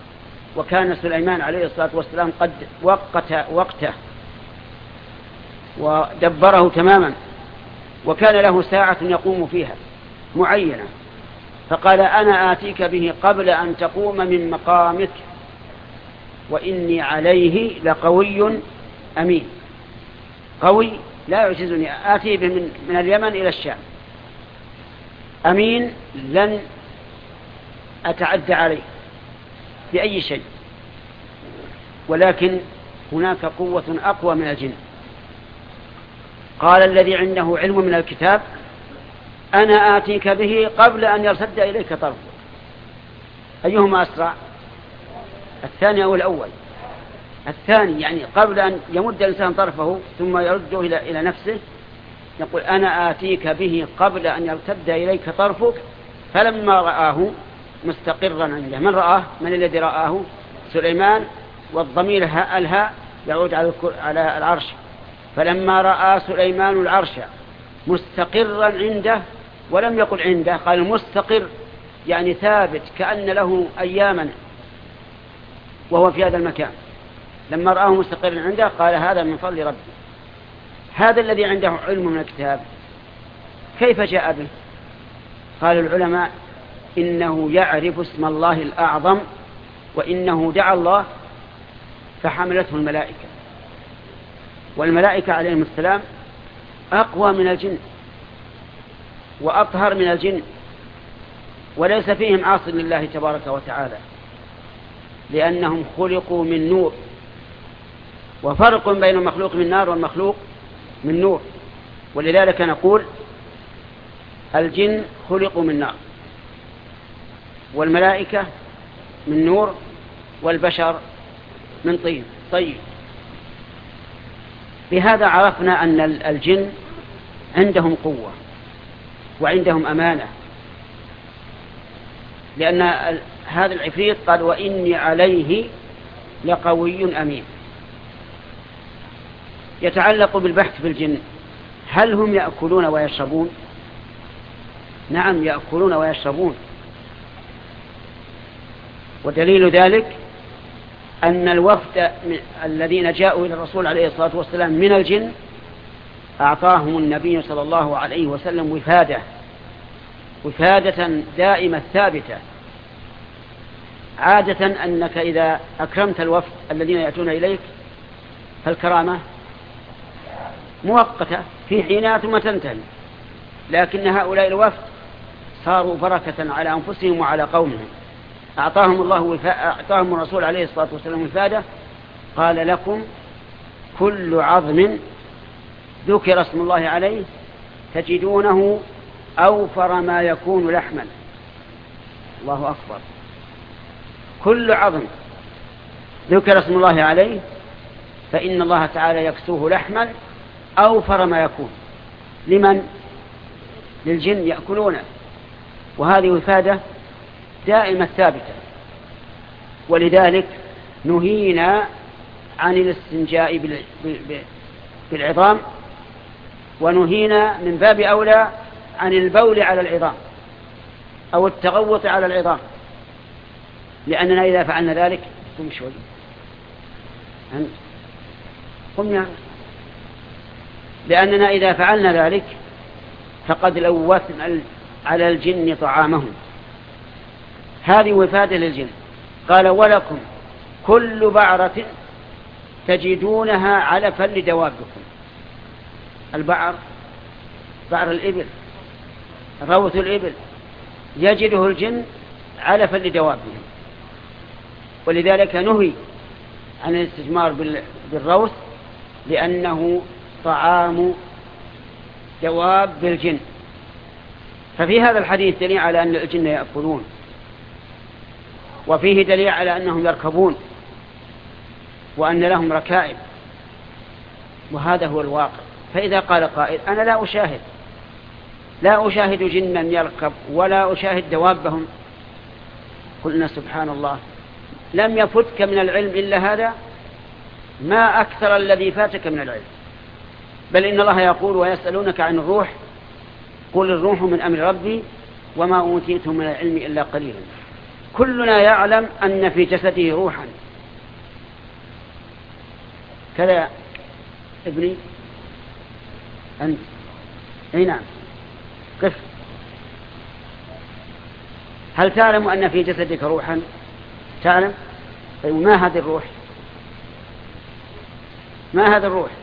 وكان سليمان عليه الصلاة والسلام قد وقته ودبره تماما، وكان له ساعة يقوم فيها معينة، فقال أنا آتيك به قبل أن تقوم من مقامك وإني عليه لقوي أمين. قوي لا يعجزني، آتي به من اليمن إلى الشام، أمين لن أتعدى عليه بأي شيء، ولكن هناك قوة أقوى من الجن. قال الذي عنده علم من الكتاب أنا آتيك به قبل أن يرتد إليك طرفك. أيهما أسرع، الثاني أو الأول؟ الثاني، يعني قبل أن يمد الإنسان طرفه ثم يرده إلى نفسه، يقول أنا آتيك به قبل أن يرتد إليك طرفك. فلما رآه مستقرا عنده، من رآه؟ من الذي رآه؟ سليمان، والضمير الهاء يعود على العرش. فلما رأى سليمان العرش مستقرا عنده، ولم يقل عنده، قال مستقر، يعني ثابت كأن له أياما وهو في هذا المكان. لما رآه مستقرا عنده قال هذا من فضل ربي. هذا الذي عنده علم من الكتاب كيف جاء به؟ قال العلماء إنه يعرف اسم الله الأعظم، وإنه دعا الله فحملته الملائكة، والملائكة عليهم السلام أقوى من الجن وأطهر من الجن، وليس فيهم عاص لله تبارك وتعالى، لأنهم خلقوا من نور، وفرق بين المخلوق من نار والمخلوق من نور. ولذلك نقول الجن خلقوا من نار، والملائكة من نور، والبشر من طين. طيب، بهذا عرفنا أن الجن عندهم قوة وعندهم أمانة، لأن هذا العفريت قال وإني عليه لقوي أمين. يتعلق بالبحث في الجن، هل هم يأكلون ويشربون؟ نعم، يأكلون ويشربون، ودليل ذلك أن الوفد الذين جاءوا إلى الرسول عليه الصلاة والسلام من الجن أعطاهم النبي صلى الله عليه وسلم وفادة دائمة ثابتة. عادة أنك إذا أكرمت الوفد الذين يأتون إليك فالكرامة مؤقتة في حينها ثم تنتهي، لكن هؤلاء الوفد صاروا بركة على أنفسهم وعلى قومهم. أعطاهم الرسول عليه الصلاة والسلام وفادة، قال لكم كل عظم ذكر اسم الله عليه تجدونه أوفر ما يكون لحما. الله أكبر، كل عظم ذكر اسم الله عليه فإن الله تعالى يكسوه لحما أوفر ما يكون. لمن؟ للجن يأكلونه، وهذه وفادة دائمة ثابتة. ولذلك نهينا عن الاستنجاء بالعظام، ونهينا من باب أولى عن البول على العظام أو التغوط على العظام، لأننا إذا فعلنا ذلك قم شوي قم، لأننا إذا فعلنا ذلك فقد لوثنا على الجن طعامهم. هذه وفادة للجن. قال ولكم كل بعرة تجدونها علفا لدوابكم. البعر، بعر الإبل، روث الإبل، يجده الجن علفا لدوابهم، ولذلك نهي عن الاستجمار بالروث لأنه طعام دواب الجن. ففي هذا الحديث دليل على أن الجن يأكلون، وفيه دليل على أنهم يركبون وأن لهم ركائب، وهذا هو الواقع. فإذا قال قائل أنا لا أشاهد جنا يركب ولا أشاهد دوابهم، قلنا سبحان الله، لم يفتك من العلم إلا هذا، ما أكثر الذي فاتك من العلم. بل إن الله يقول ويسألونك عن الروح قل الروح من أمر ربي وما أوتيتم من العلم إلا قليلا. كلنا يعلم أن في جسده روحا، كذا ابني أنت أي نعم قف. هل تعلم أن في جسدك روحا؟ تعلم؟ طيب ما هذه الروح؟ ما هذا الروح؟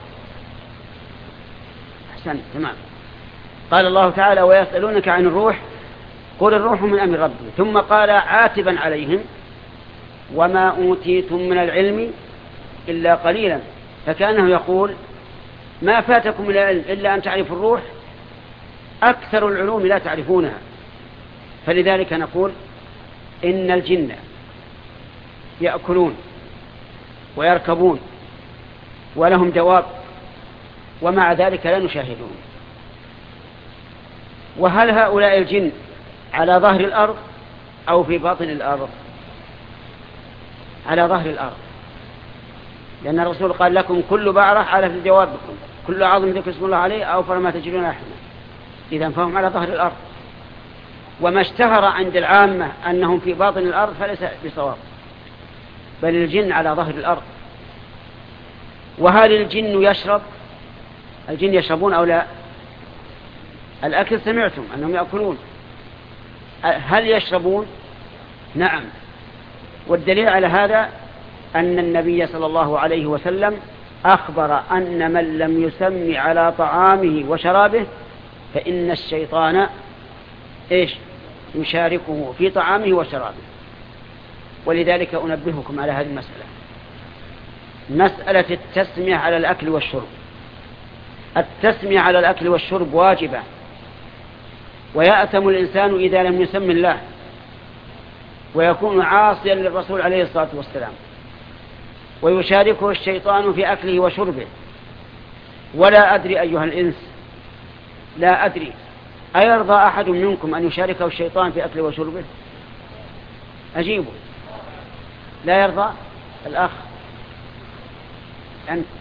أحسن تمام. قال الله تعالى ويسألونك عن الروح قل الروح من أمر ربي، ثم قال عاتبا عليهم وما أوتيتم من العلم إلا قليلا، فكأنه يقول ما فاتكم من العلم إلا أن تعرفوا الروح، أكثر العلوم لا تعرفونها. فلذلك نقول إن الجن يأكلون ويركبون ولهم دواب ومع ذلك لا نشاهدون. وهل هؤلاء الجن على ظهر الأرض أو في باطن الأرض؟ على ظهر الأرض، لأن الرسول قال لكم كل بعرة على في جوابكم، كل عظم ذكر اسم الله عليه أو فما تجدون لحمه. إذن فهم على ظهر الأرض، وما اشتهر عند العامة أنهم في باطن الأرض فليس بصواب، بل الجن على ظهر الأرض. وهل الجن يشرب؟ الجن يشربون أو لا؟ الأكل سمعتم أنهم يأكلون، هل يشربون؟ نعم. والدليل على هذا أن النبي صلى الله عليه وسلم أخبر أن من لم يسمي على طعامه وشرابه فإن الشيطان يشاركه في طعامه وشرابه. ولذلك أنبهكم على هذه المسألة، مسألة التسمية على الأكل والشرب. التسمية على الأكل والشرب واجبة، ويأثم الإنسان إذا لم يسم الله، ويكون عاصيا للرسول عليه الصلاة والسلام، ويشاركه الشيطان في أكله وشربه. ولا أدري أيها الإنس، لا أدري أيرضى أحد منكم أن يشاركه الشيطان في أكله وشربه؟ أجيبه. لا يرضى الأخ أنت؟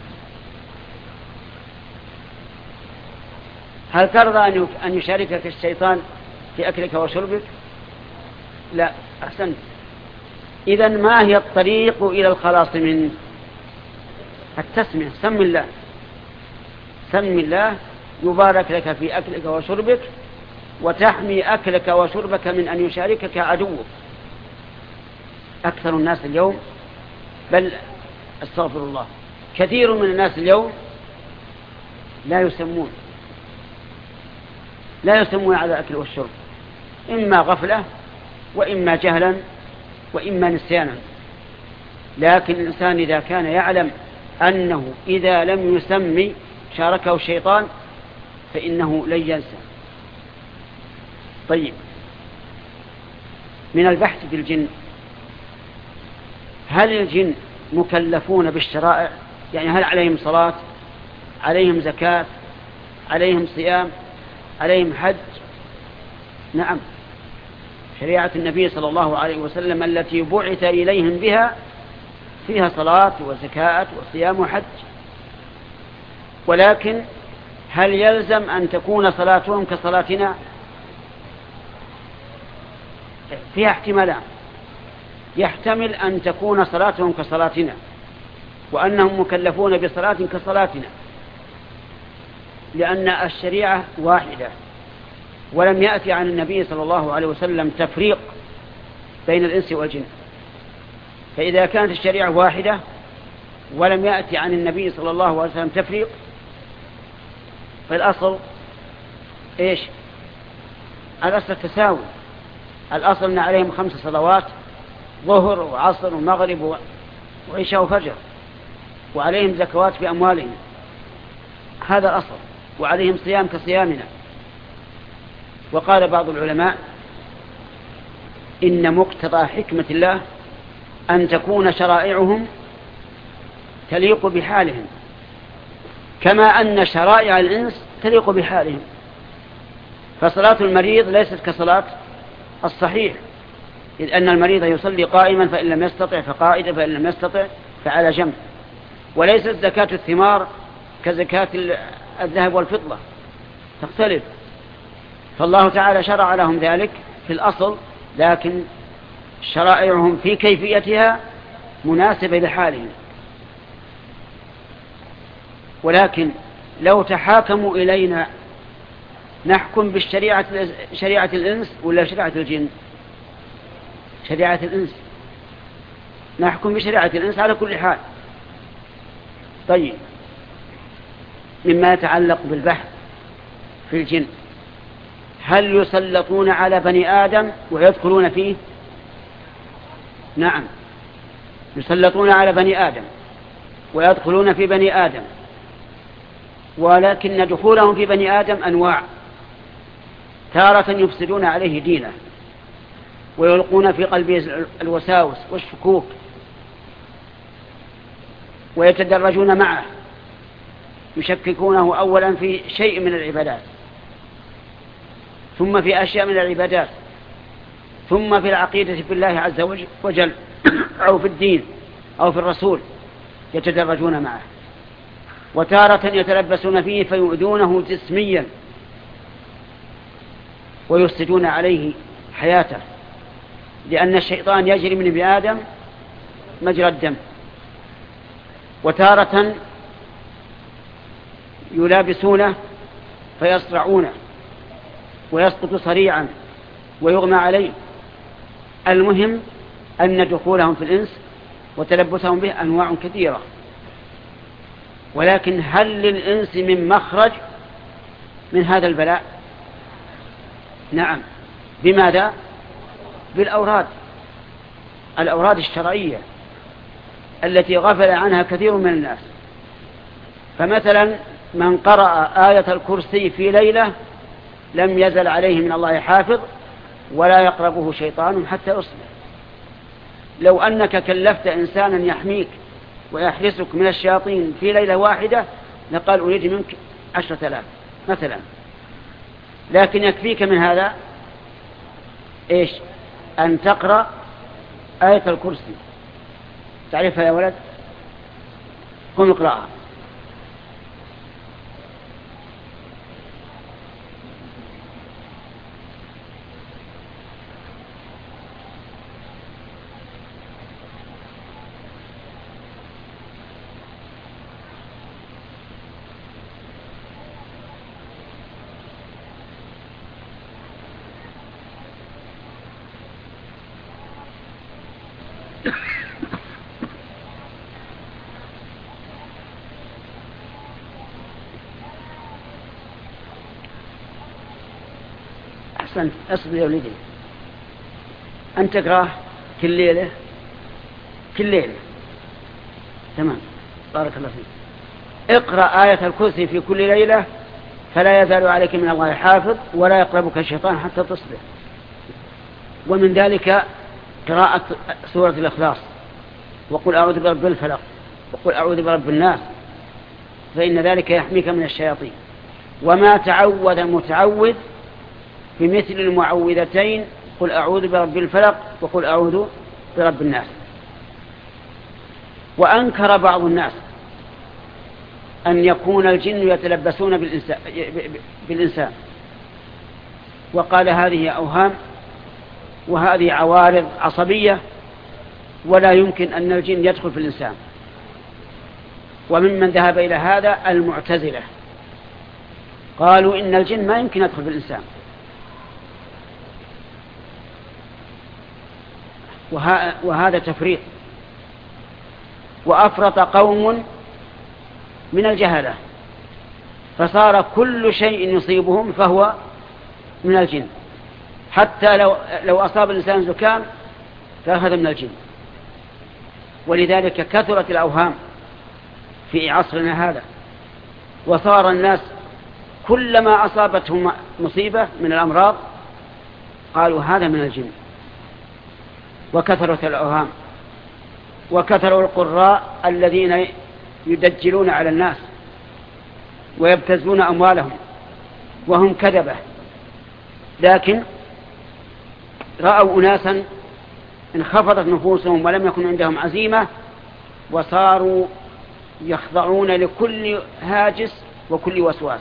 هل ترضى أن يشاركك الشيطان في أكلك وشربك؟ لا. أحسنت. إذن ما هي الطريق إلى الخلاص منه؟ التسمية. سم الله، سم الله يبارك لك في أكلك وشربك، وتحمي أكلك وشربك من أن يشاركك عدوك. أكثر الناس اليوم، بل استغفر الله، كثير من الناس اليوم لا يسمون على الأكل والشرب، إما غفلة وإما جهلا وإما نسيانا. لكن الإنسان إذا كان يعلم أنه إذا لم يسمي شاركه الشيطان فإنه لن ينسى. طيب، من البحث في الجن، هل الجن مكلفون بالشرائع؟ يعني هل عليهم صلاة، عليهم زكاة، عليهم صيام، عليهم حج؟ نعم. شريعة النبي صلى الله عليه وسلم التي بعث إليهم بها فيها صلاة وزكاة وصيام وحج. ولكن هل يلزم أن تكون صلاتهم كصلاتنا؟ فيها احتمالان. يحتمل أن تكون صلاتهم كصلاتنا، وأنهم مكلفون بصلاة كصلاتنا، لأن الشريعة واحدة، ولم يأتي عن النبي صلى الله عليه وسلم تفريق بين الإنس والجن. فإذا كانت الشريعة واحدة ولم يأتي عن النبي صلى الله عليه وسلم تفريق، فالأصل إيش؟ الأصل التساوي. الأصل أن عليهم 5 صلوات، ظهر وعصر ومغرب وعشاء وفجر، وعليهم زكوات في أموالهم، هذا الأصل، وعليهم صيام كصيامنا. وقال بعض العلماء إن مقتضى حكمة الله أن تكون شرائعهم تليق بحالهم، كما أن شرائع الإنس تليق بحالهم. فصلاة المريض ليست كصلاة الصحيح، إذ أن المريض يصلي قائما، فإن لم يستطع فقائدا، فإن لم يستطع فعلى جنب. وليست زكاة الثمار كزكاة الذهب والفضة، تختلف. فالله تعالى شرع لهم ذلك في الأصل، لكن شرائعهم في كيفيتها مناسبة لحالهم. ولكن لو تحاكموا إلينا نحكم بالشريعة، شريعة الإنس ولا شريعة الجن؟ شريعة الإنس، نحكم بشريعة الإنس على كل حال. طيب، مما يتعلق بالبحث في الجن، هل يسلطون على بني آدم ويدخلون فيه؟ نعم، يسلطون على بني آدم ويدخلون في بني آدم، ولكن دخولهم في بني آدم أنواع. تارة يفسدون عليه دينه ويلقون في قلبه الوساوس والشكوك ويتدرجون معه، يشككونه أولا في شيء من العبادات، ثم في أشياء من العبادات، ثم في العقيدة بالله عز وجل أو في الدين أو في الرسول، يتدرجون معه. وتارة يتلبسون فيه فيؤذونه جسميا ويفسدون عليه حياته، لأن الشيطان يجري من ابن آدم مجرى الدم. وتارة يلابسونه فيصرعونه ويسقط صريعا ويغمى عليه. المهم أن دخولهم في الإنس وتلبسهم به أنواع كثيرة، ولكن هل للإنس من مخرج من هذا البلاء؟ نعم. بماذا؟ بالأوراد، الأوراد الشرعية التي غفل عنها كثير من الناس. فمثلا من قرأ آية الكرسي في ليلة لم يزل عليه من الله حافظ ولا يقربه شيطان حتى يصبح. لو أنك كلفت إنسانا يحميك ويحرسك من الشياطين في ليلة واحدة لقال أريد منك 10,000 مثلا، لكن يكفيك من هذا إيش؟ أن تقرأ آية الكرسي. تعرفها يا ولد؟ قم اقرأها. أحسنت، أصبر يا ولدي، أن تقرأه كل ليلة كل ليلة. تمام، بارك الله فيك. اقرأ آية الكرسي في كل ليلة فلا يزال عليك من الله حافظ ولا يقربك الشيطان حتى تصبح. ومن ذلك قراءة سورة الإخلاص، وقل أعوذ برب الفلق، وقل أعوذ برب الناس، فإن ذلك يحميك من الشياطين. وما تعوذ المتعوذ بمثل المعوذتين، قل أعوذ برب الفلق وقل أعوذ برب الناس. وأنكر بعض الناس أن يكون الجن يتلبسون بالإنسان، وقال هذه أوهام وهذه عوارض عصبية ولا يمكن أن الجن يدخل في الإنسان. وممن ذهب إلى هذا المعتزلة، قالوا إن الجن ما يمكن يدخل في الإنسان. وهذا تفريط. وأفرط قوم من الجهلة، فصار كل شيء يصيبهم فهو من الجن، حتى لو أصاب الإنسان زكام فأخذ من الجن. ولذلك كثرت الأوهام في عصرنا هذا، وصار الناس كلما أصابتهم مصيبة من الأمراض قالوا هذا من الجن. وكثرت الأوهام، وكثروا القراء الذين يدجلون على الناس ويبتزون أموالهم وهم كذبة، لكن رأوا أناسا انخفضت نفوسهم ولم يكن عندهم عزيمة، وصاروا يخضعون لكل هاجس وكل وسواس.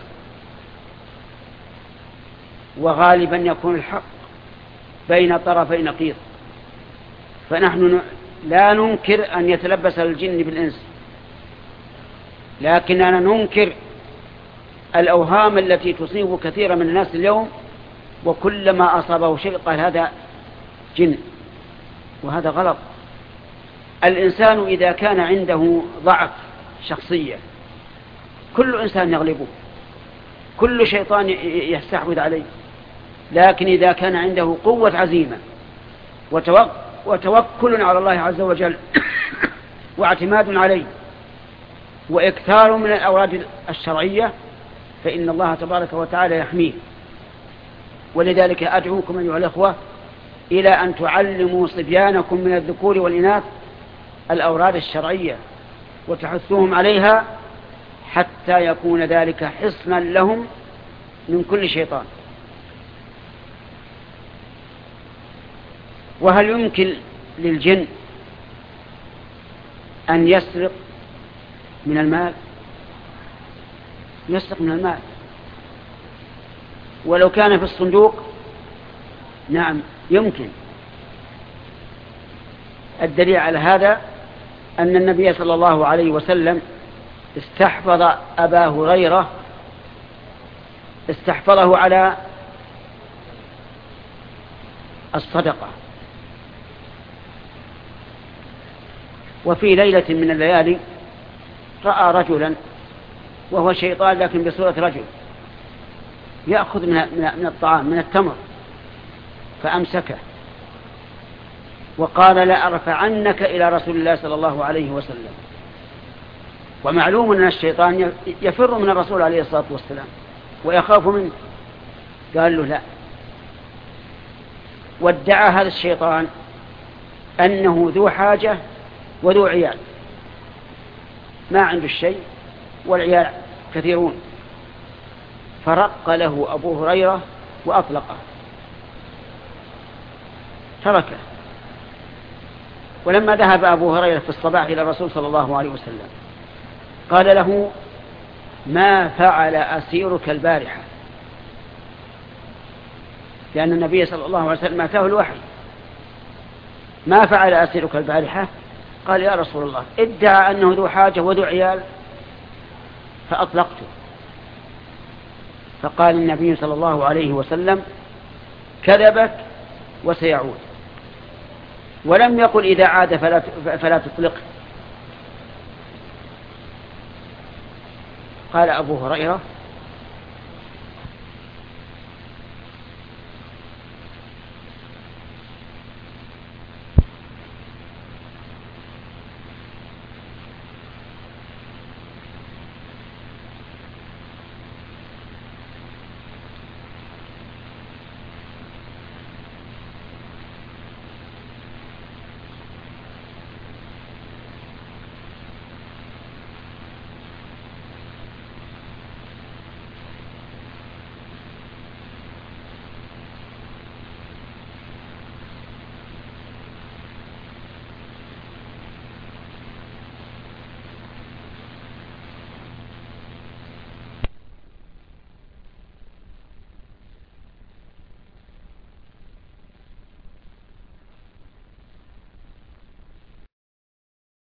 وغالبا يكون الحق بين طرفي نقيض. فنحن لا ننكر أن يتلبس الجن بالإنس، لكننا ننكر الأوهام التي تصيب كثيرا من الناس اليوم، وكلما أصابه شيء قال هذا جن، وهذا غلط. الإنسان إذا كان عنده ضعف شخصية كل إنسان يغلبه، كل شيطان يستحوذ عليه، لكن إذا كان عنده قوة عزيمة وتوكل على الله عز وجل واعتماد عليه وإكثار من الأوراد الشرعية فإن الله تبارك وتعالى يحميه. ولذلك أدعوكم أيها الأخوة إلى أن تعلموا صبيانكم من الذكور والإناث الأوراد الشرعية وتحثوهم عليها حتى يكون ذلك حصنا لهم من كل شيطان. وهل يمكن للجن أن يسرق من المال؟ يسرق من المال ولو كان في الصندوق، نعم يمكن. الدليل على هذا أن النبي صلى الله عليه وسلم استحفظ أبا هريرة، استحفظه على الصدقة. وفي ليلة من الليالي رأى رجلا وهو شيطان لكن بصورة رجل يأخذ من الطعام من التمر، فأمسكه وقال لا أرفعنك إلى رسول الله صلى الله عليه وسلم. ومعلوم أن الشيطان يفر من الرسول عليه الصلاة والسلام ويخاف منه، قال له لا. وادعى هذا الشيطان أنه ذو حاجة وذو عيال، ما عنده الشيء والعيال كثيرون، فرق له أبو هريرة وأطلقه تركه. ولما ذهب أبو هريرة في الصباح إلى الرسول صلى الله عليه وسلم قال له ما فعل أسيرك البارحة، لأن النبي صلى الله عليه وسلم أتاه الوحي. ما فعل أسيرك البارحة؟ قال يا رسول الله ادعى أنه ذو حاجة وذو عيال فأطلقته. فقال النبي صلى الله عليه وسلم كذبك وسيعود، ولم يقل إذا عاد فلا تطلقه. قال أبو هريرة